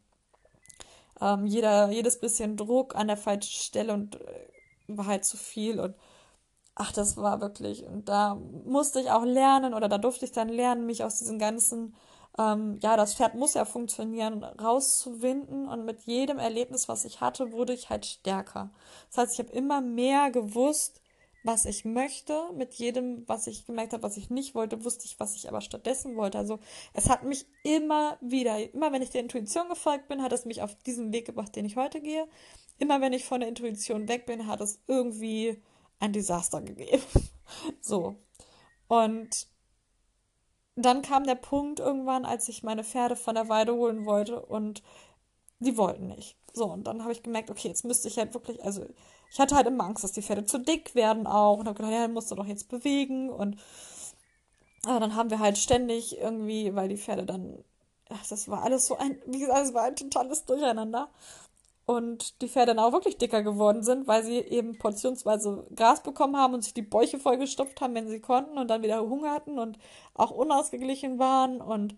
A: jedes bisschen Druck an der falschen Stelle und war halt zu viel. Und ach, das war wirklich. Und da musste ich auch lernen oder da durfte ich dann lernen, mich aus diesem ganzen, ja, das Pferd muss ja funktionieren, rauszuwinden. Und mit jedem Erlebnis, was ich hatte, wurde ich halt stärker. Das heißt, ich habe immer mehr gewusst, was ich möchte. Mit jedem, was ich gemerkt habe, was ich nicht wollte, wusste ich, was ich aber stattdessen wollte. Also es hat mich immer wieder, immer wenn ich der Intuition gefolgt bin, hat es mich auf diesen Weg gebracht, den ich heute gehe. Immer wenn ich von der Intuition weg bin, hat es irgendwie ein Desaster gegeben. So. Und dann kam der Punkt irgendwann, als ich meine Pferde von der Weide holen wollte und die wollten nicht. So, und dann habe ich gemerkt, okay, jetzt müsste ich halt wirklich, also ich hatte halt immer Angst, dass die Pferde zu dick werden auch und habe gedacht, ja, dann musst du doch jetzt bewegen und dann haben wir halt ständig irgendwie, weil die Pferde dann, ach, das war alles so ein, wie gesagt, es war ein totales Durcheinander. Und die Pferde dann auch wirklich dicker geworden sind, weil sie eben portionsweise Gras bekommen haben und sich die Bäuche vollgestopft haben, wenn sie konnten und dann wieder Hunger hatten und auch unausgeglichen waren. Und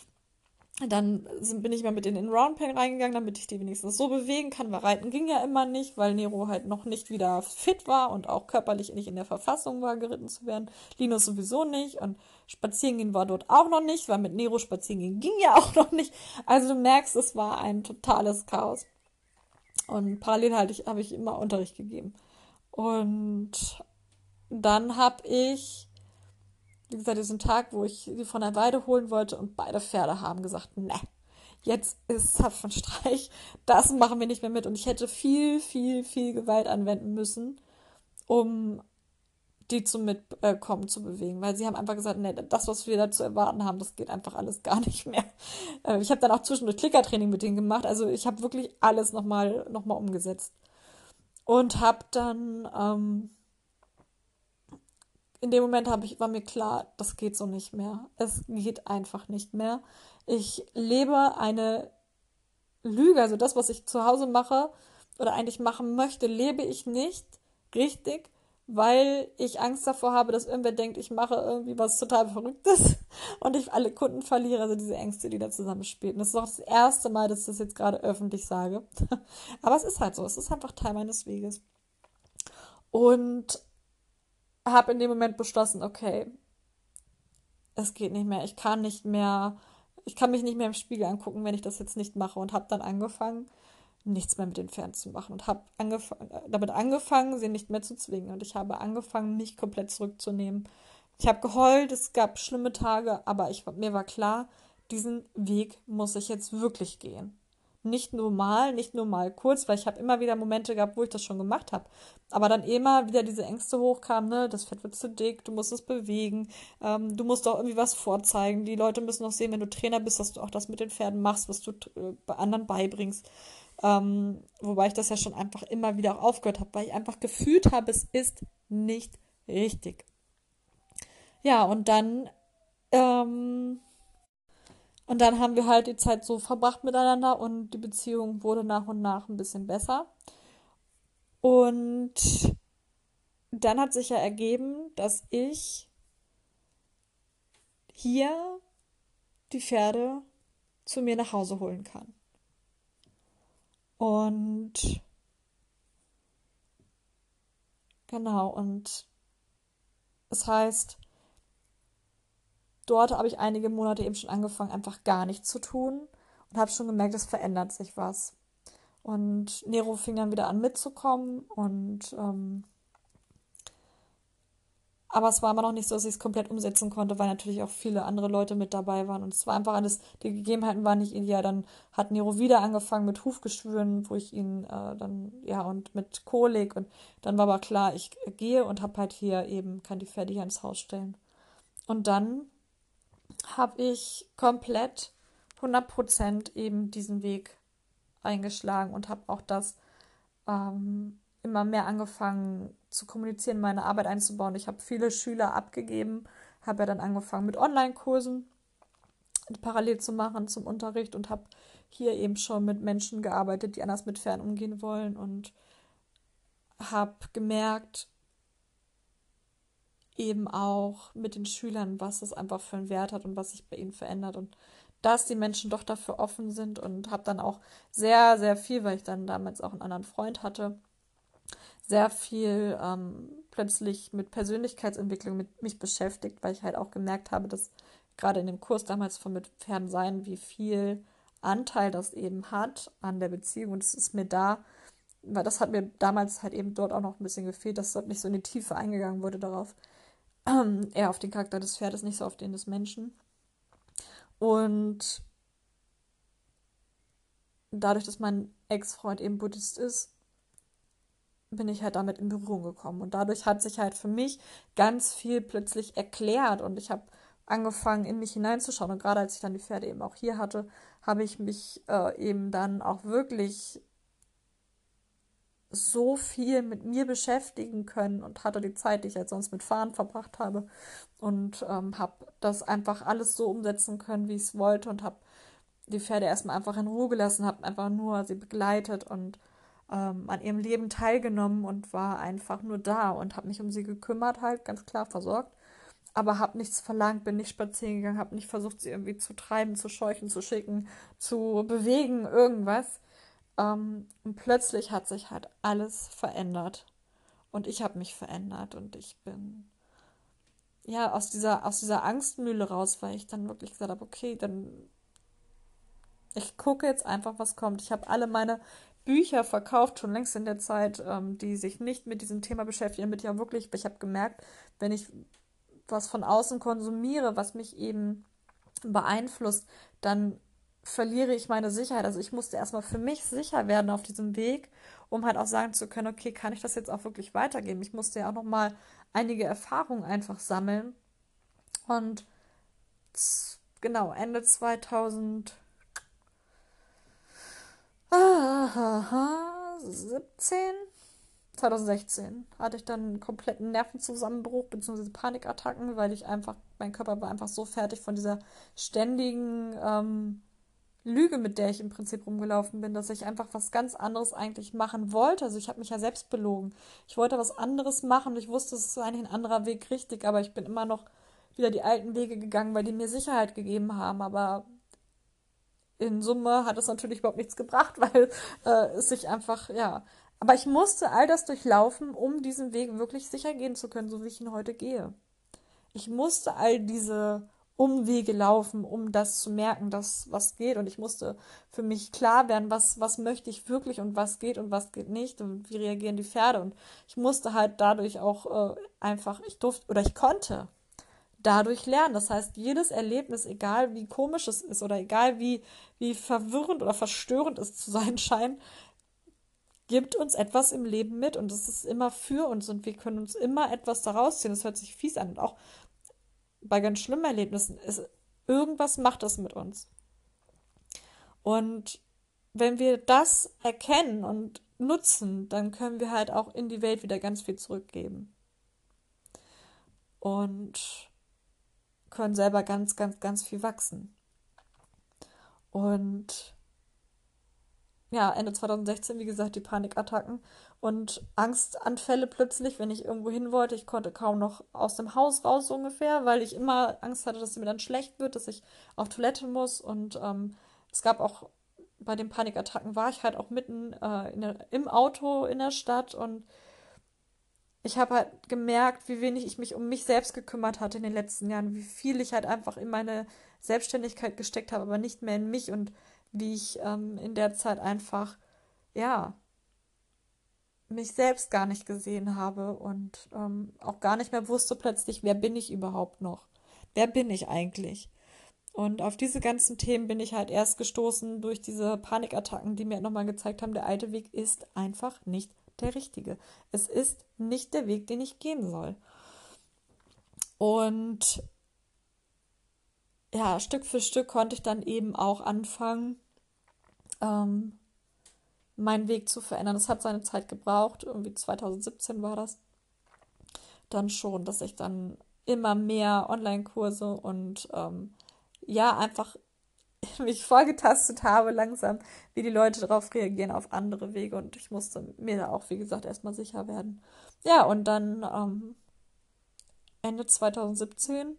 A: dann bin ich mal mit denen in den Roundpen reingegangen, damit ich die wenigstens so bewegen kann, weil Reiten ging ja immer nicht, weil Nero halt noch nicht wieder fit war und auch körperlich nicht in der Verfassung war, geritten zu werden. Linus sowieso nicht und spazieren gehen war dort auch noch nicht, weil mit Nero spazieren gehen ging ja auch noch nicht. Also du merkst, es war ein totales Chaos. Und parallel habe ich immer Unterricht gegeben. Und dann habe ich, wie gesagt, diesen Tag, wo ich sie von der Weide holen wollte und beide Pferde haben gesagt, ne, jetzt ist Zapfenstreich, das machen wir nicht mehr mit. Und ich hätte viel, viel, viel Gewalt anwenden müssen, um die zum Mitkommen zu bewegen. Weil sie haben einfach gesagt, nee, das, was wir da zu erwarten haben, das geht einfach alles gar nicht mehr. Ich habe dann auch zwischendurch Klickertraining mit denen gemacht. Also ich habe wirklich alles noch mal umgesetzt. Und habe dann, in dem Moment war mir klar, das geht so nicht mehr. Es geht einfach nicht mehr. Ich lebe eine Lüge, also das, was ich zu Hause mache oder eigentlich machen möchte, lebe ich nicht richtig, weil ich Angst davor habe, dass irgendwer denkt, ich mache irgendwie was total Verrücktes und ich alle Kunden verliere, also diese Ängste, die da zusammenspielen. Das ist auch das erste Mal, dass ich das jetzt gerade öffentlich sage. Aber es ist halt so, es ist einfach Teil meines Weges. Und habe in dem Moment beschlossen, okay, es geht nicht mehr, ich kann mich nicht mehr im Spiegel angucken, wenn ich das jetzt nicht mache und habe dann angefangen, nichts mehr mit den Pferden zu machen und habe damit angefangen, sie nicht mehr zu zwingen und ich habe angefangen, mich komplett zurückzunehmen. Ich habe geheult, es gab schlimme Tage, aber mir war klar, diesen Weg muss ich jetzt wirklich gehen. Nicht nur mal kurz, weil ich habe immer wieder Momente gehabt, wo ich das schon gemacht habe. Aber dann immer wieder diese Ängste hochkamen, ne, das Fett wird zu dick, du musst es bewegen, du musst auch irgendwie was vorzeigen. Die Leute müssen auch sehen, wenn du Trainer bist, dass du auch das mit den Pferden machst, was du bei anderen beibringst. Wobei ich das ja schon einfach immer wieder auch aufgehört habe, weil ich einfach gefühlt habe, es ist nicht richtig. Ja, und dann haben wir halt die Zeit so verbracht miteinander und die Beziehung wurde nach und nach ein bisschen besser. Und dann hat sich ja ergeben, dass ich hier die Pferde zu mir nach Hause holen kann. Und genau, und das heißt, dort habe ich einige Monate eben schon angefangen, einfach gar nichts zu tun und habe schon gemerkt, es verändert sich was. Und Nero fing dann wieder an mitzukommen aber es war immer noch nicht so, dass ich es komplett umsetzen konnte, weil natürlich auch viele andere Leute mit dabei waren. Und es war einfach alles, die Gegebenheiten waren nicht ideal. Dann hat Nero wieder angefangen mit Hufgeschwüren, wo ich ihn dann, ja, und mit Kolik. Und dann war aber klar, ich gehe und habe halt hier eben, kann die Pferde hier ins Haus stellen. Und dann habe ich komplett 100% eben diesen Weg eingeschlagen und habe auch das immer mehr angefangen zu kommunizieren, meine Arbeit einzubauen. Ich habe viele Schüler abgegeben, habe ja dann angefangen mit Online-Kursen parallel zu machen zum Unterricht und habe hier eben schon mit Menschen gearbeitet, die anders mit Fern umgehen wollen und habe gemerkt, eben auch mit den Schülern, was es einfach für einen Wert hat und was sich bei ihnen verändert und dass die Menschen doch dafür offen sind und habe dann auch sehr, sehr viel, weil ich dann damals auch einen anderen Freund hatte, sehr viel plötzlich mit Persönlichkeitsentwicklung mit mich beschäftigt, weil ich halt auch gemerkt habe, dass gerade in dem Kurs damals von mit Pferden sein, wie viel Anteil das eben hat an der Beziehung. Und es ist mir da, weil das hat mir damals halt eben dort auch noch ein bisschen gefehlt, dass dort nicht so in die Tiefe eingegangen wurde darauf. Eher auf den Charakter des Pferdes, nicht so auf den des Menschen. Und dadurch, dass mein Ex-Freund eben Buddhist ist, bin ich halt damit in Berührung gekommen. Und dadurch hat sich halt für mich ganz viel plötzlich erklärt und ich habe angefangen, in mich hineinzuschauen. Und gerade als ich dann die Pferde eben auch hier hatte, habe ich mich eben dann auch wirklich so viel mit mir beschäftigen können und hatte die Zeit, die ich halt sonst mit Fahren verbracht habe und habe das einfach alles so umsetzen können, wie ich es wollte und habe die Pferde erstmal einfach in Ruhe gelassen, habe einfach nur sie begleitet und an ihrem Leben teilgenommen und war einfach nur da und habe mich um sie gekümmert, halt ganz klar versorgt, aber habe nichts verlangt, bin nicht spazieren gegangen, habe nicht versucht, sie irgendwie zu treiben, zu scheuchen, zu schicken, zu bewegen, irgendwas. Und plötzlich hat sich halt alles verändert und ich habe mich verändert und ich bin ja aus dieser Angstmühle raus, weil ich dann wirklich gesagt habe, okay, dann ich gucke jetzt einfach, was kommt. Ich habe alle meine Bücher verkauft, schon längst in der Zeit, die sich nicht mit diesem Thema beschäftigen, damit ich auch wirklich, ich habe gemerkt, wenn ich was von außen konsumiere, was mich eben beeinflusst, dann verliere ich meine Sicherheit. Also ich musste erstmal für mich sicher werden auf diesem Weg, um halt auch sagen zu können, okay, kann ich das jetzt auch wirklich weitergeben? Ich musste ja auch nochmal einige Erfahrungen einfach sammeln. Und genau, Ende 2016 hatte ich dann einen kompletten Nervenzusammenbruch bzw. Panikattacken, weil mein Körper war einfach so fertig von dieser ständigen Lüge, mit der ich im Prinzip rumgelaufen bin, dass ich einfach was ganz anderes eigentlich machen wollte. Also ich habe mich ja selbst belogen. Ich wollte was anderes machen. Ich wusste, es ist eigentlich ein anderer Weg richtig, aber ich bin immer noch wieder die alten Wege gegangen, weil die mir Sicherheit gegeben haben. Aber in Summe hat es natürlich überhaupt nichts gebracht, weil es sich einfach, ja. Aber ich musste all das durchlaufen, um diesen Weg wirklich sicher gehen zu können, so wie ich ihn heute gehe. Ich musste all diese Umwege laufen, um das zu merken, dass was geht. Und ich musste für mich klar werden, was möchte ich wirklich und was geht nicht und wie reagieren die Pferde. Und ich musste halt dadurch auch einfach, ich durfte oder ich konnte dadurch lernen. Das heißt, jedes Erlebnis, egal wie komisch es ist oder egal wie verwirrend oder verstörend es zu sein scheint, gibt uns etwas im Leben mit und es ist immer für uns und wir können uns immer etwas daraus ziehen. Das hört sich fies an und auch bei ganz schlimmen Erlebnissen ist irgendwas macht das mit uns. Und wenn wir das erkennen und nutzen, dann können wir halt auch in die Welt wieder ganz viel zurückgeben und können selber ganz, ganz, ganz viel wachsen. Und ja, Ende 2016, wie gesagt, die Panikattacken und Angstanfälle plötzlich, wenn ich irgendwo hin wollte. Ich konnte kaum noch aus dem Haus raus so ungefähr, weil ich immer Angst hatte, dass es mir dann schlecht wird, dass ich auf Toilette muss. Und es gab auch bei den Panikattacken war ich halt auch mitten im Auto in der Stadt und ich habe halt gemerkt, wie wenig ich mich um mich selbst gekümmert hatte in den letzten Jahren, wie viel ich halt einfach in meine Selbstständigkeit gesteckt habe, aber nicht mehr in mich und wie ich in der Zeit einfach, ja, mich selbst gar nicht gesehen habe und auch gar nicht mehr wusste plötzlich, wer bin ich überhaupt noch? Wer bin ich eigentlich? Und auf diese ganzen Themen bin ich halt erst gestoßen durch diese Panikattacken, die mir nochmal gezeigt haben, der alte Weg ist einfach nicht der richtige. Es ist nicht der Weg, den ich gehen soll. Und ja, Stück für Stück konnte ich dann eben auch anfangen, ähm, meinen Weg zu verändern. Das hat seine Zeit gebraucht, irgendwie 2017 war das dann schon, dass ich dann immer mehr Online-Kurse und ja, einfach mich vorgetastet habe langsam, wie die Leute darauf reagieren auf andere Wege und ich musste mir da auch, wie gesagt, erstmal sicher werden. Ja, und dann Ende 2017,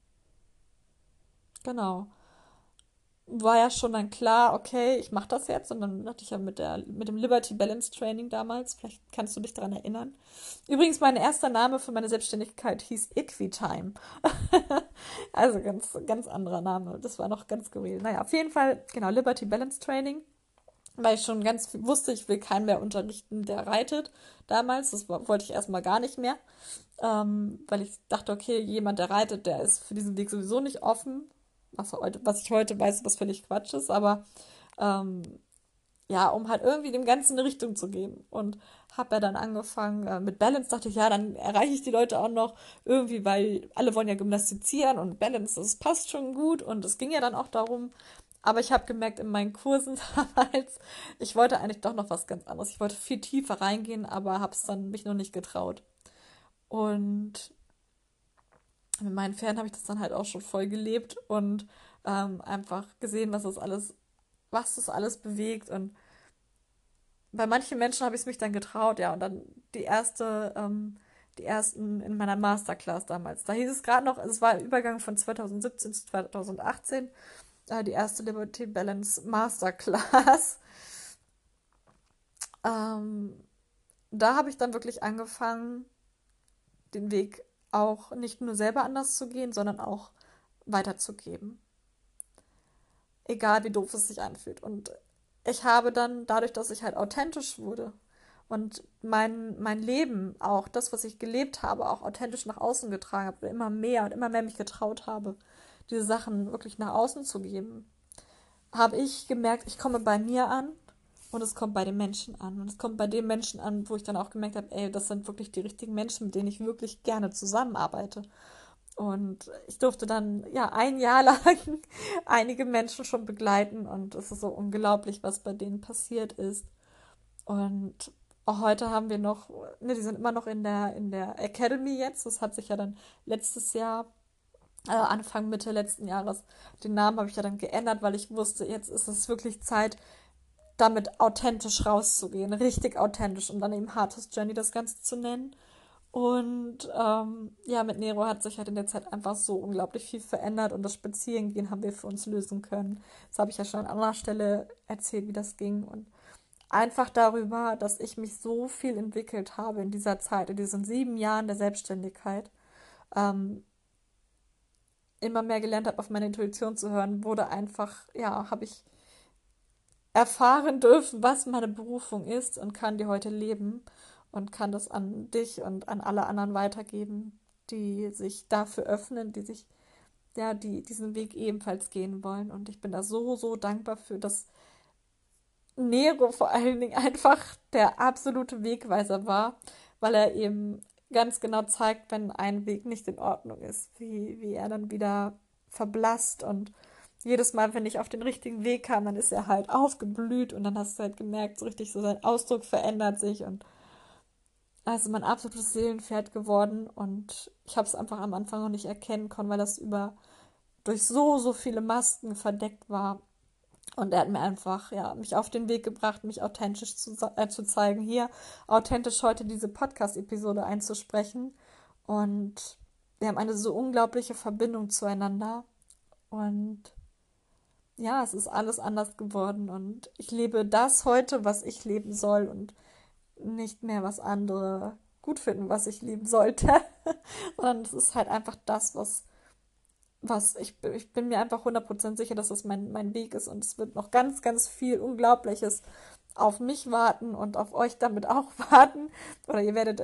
A: genau. War ja schon dann klar, okay, ich mache das jetzt. Und dann hatte ich ja mit dem Liberty Balance Training damals, vielleicht kannst du dich daran erinnern. Übrigens, mein erster Name für meine Selbstständigkeit hieß Equitime. Also ganz, ganz anderer Name. Das war noch ganz skurril. Naja, auf jeden Fall, genau, Liberty Balance Training, weil ich schon wusste, ich will keinen mehr unterrichten, der reitet damals. Wollte ich erstmal gar nicht mehr, weil ich dachte, okay, jemand, der reitet, der ist für diesen Weg sowieso nicht offen. Was ich heute weiß, was völlig Quatsch ist, aber ähm, ja, um halt irgendwie dem Ganzen eine Richtung zu geben. Und habe ja dann angefangen mit Balance, dachte ich, ja, dann erreiche ich die Leute auch noch irgendwie, weil alle wollen ja gymnastizieren und Balance, das passt schon gut und es ging ja dann auch darum. Aber ich habe gemerkt in meinen Kursen damals, ich wollte eigentlich doch noch was ganz anderes. Ich wollte viel tiefer reingehen, aber habe es dann mich noch nicht getraut. Und mit meinen Pferden habe ich das dann halt auch schon voll gelebt und einfach gesehen, was das alles bewegt. Und bei manchen Menschen habe ich es mich dann getraut, ja. Und dann die ersten in meiner Masterclass damals. Da hieß es gerade noch, es war ein Übergang von 2017 zu 2018, die erste Liberty Balance Masterclass. Ähm, Da habe ich dann wirklich angefangen, den Weg auch nicht nur selber anders zu gehen, sondern auch weiterzugeben. Egal wie doof es sich anfühlt. Und ich habe dann, dadurch, dass ich halt authentisch wurde und mein Leben, auch das, was ich gelebt habe, auch authentisch nach außen getragen habe, und immer mehr mich getraut habe, diese Sachen wirklich nach außen zu geben, habe ich gemerkt, ich komme bei mir an und es kommt bei den Menschen an. Und es kommt bei den Menschen an, wo ich dann auch gemerkt habe, ey, das sind wirklich die richtigen Menschen, mit denen ich wirklich gerne zusammenarbeite. Und ich durfte dann ja ein Jahr lang einige Menschen schon begleiten und es ist so unglaublich, was bei denen passiert ist. Und auch heute haben wir noch, ne, die sind immer noch in der Academy jetzt. Das hat sich ja dann letztes Jahr, Anfang, Mitte letzten Jahres, den Namen habe ich ja dann geändert, weil ich wusste, jetzt ist es wirklich Zeit, damit authentisch rauszugehen, richtig authentisch und dann eben Hardest Journey das Ganze zu nennen. Und ja, mit Nero hat sich halt in der Zeit einfach so unglaublich viel verändert und das Spazierengehen haben wir für uns lösen können. Das habe ich ja schon an anderer Stelle erzählt, wie das ging. Und einfach darüber, dass ich mich so viel entwickelt habe in dieser Zeit, in diesen 7 Jahren der Selbstständigkeit, ähm, immer mehr gelernt habe, auf meine Intuition zu hören, wurde einfach, ja, habe ich erfahren dürfen, was meine Berufung ist und kann die heute leben und kann das an dich und an alle anderen weitergeben, die sich dafür öffnen, die sich, ja, die diesen Weg ebenfalls gehen wollen. Und ich bin da so, so dankbar für, dass Nero vor allen Dingen einfach der absolute Wegweiser war, weil er eben ganz genau zeigt, wenn ein Weg nicht in Ordnung ist, wie er dann wieder verblasst und jedes Mal, wenn ich auf den richtigen Weg kam, dann ist er halt aufgeblüht und dann hast du halt gemerkt, so richtig so sein Ausdruck verändert sich und also mein absolutes Seelenpferd geworden und ich habe es einfach am Anfang noch nicht erkennen können, weil das durch so, so viele Masken verdeckt war. Und er hat mir einfach, ja, mich auf den Weg gebracht, mich authentisch zu zeigen, hier authentisch heute diese Podcast-Episode einzusprechen. Und wir haben eine so unglaubliche Verbindung zueinander. Und ja, es ist alles anders geworden. Und ich lebe das heute, was ich leben soll und nicht mehr, was andere gut finden, was ich leben sollte. Sondern es ist halt einfach das, ich bin mir einfach 100% sicher, dass das mein Weg ist und es wird noch ganz, ganz viel Unglaubliches auf mich warten und auf euch damit auch warten. Oder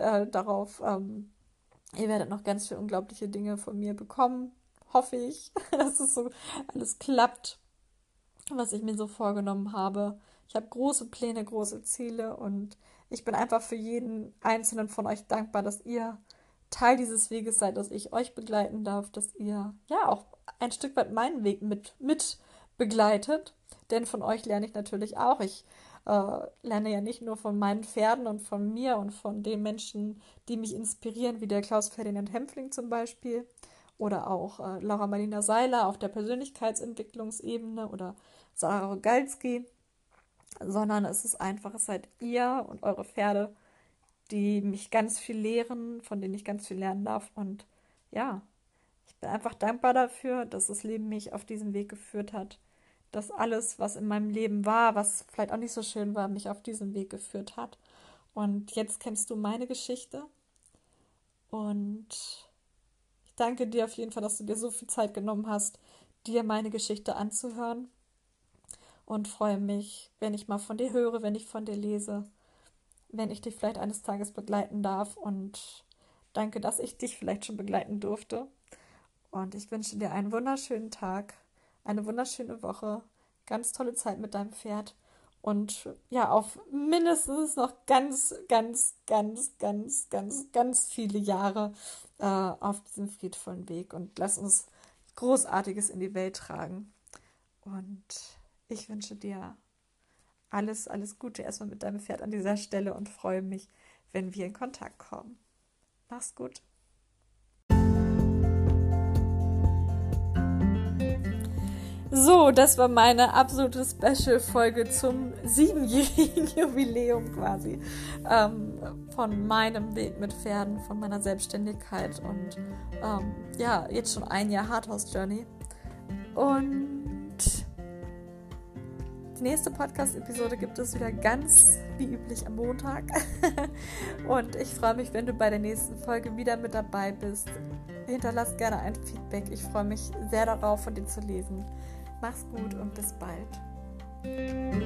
A: ihr werdet noch ganz viele unglaubliche Dinge von mir bekommen. Hoffe ich, dass es so alles klappt, was ich mir so vorgenommen habe. Ich habe große Pläne, große Ziele und ich bin einfach für jeden einzelnen von euch dankbar, dass ihr Teil dieses Weges seid, dass ich euch begleiten darf, dass ihr ja auch ein Stück weit meinen Weg mit begleitet. Denn von euch lerne ich natürlich auch. Ich lerne ja nicht nur von meinen Pferden und von mir und von den Menschen, die mich inspirieren, wie der Klaus Ferdinand Hempfling zum Beispiel. Oder auch Laura Marlina Seiler auf der Persönlichkeitsentwicklungsebene oder Sarah Rogalski, sondern es seid ihr und eure Pferde, die mich ganz viel lehren, von denen ich ganz viel lernen darf. Und ja, ich bin einfach dankbar dafür, dass das Leben mich auf diesen Weg geführt hat, dass alles, was in meinem Leben war, was vielleicht auch nicht so schön war, mich auf diesen Weg geführt hat. Und jetzt kennst du meine Geschichte und ich danke dir auf jeden Fall, dass du dir so viel Zeit genommen hast, dir meine Geschichte anzuhören und freue mich, wenn ich mal von dir höre, wenn ich von dir lese, wenn ich dich vielleicht eines Tages begleiten darf und danke, dass ich dich vielleicht schon begleiten durfte. Und ich wünsche dir einen wunderschönen Tag, eine wunderschöne Woche, ganz tolle Zeit mit deinem Pferd und ja, auf mindestens noch ganz, ganz, ganz, ganz, ganz, ganz viele Jahre auf diesem friedvollen Weg und lass uns Großartiges in die Welt tragen. Und ich wünsche dir alles, alles Gute erstmal mit deinem Pferd an dieser Stelle und freue mich, wenn wir in Kontakt kommen. Mach's gut. So, das war meine absolute Special-Folge zum 7-jährigen Jubiläum quasi von meinem Weg mit Pferden, von meiner Selbstständigkeit und ja, jetzt schon ein Jahr Hardhouse-Journey. Und die nächste Podcast-Episode gibt es wieder ganz wie üblich am Montag. Und ich freue mich, wenn du bei der nächsten Folge wieder mit dabei bist. Hinterlass gerne ein Feedback. Ich freue mich sehr darauf, von dir zu lesen. Mach's gut und bis bald.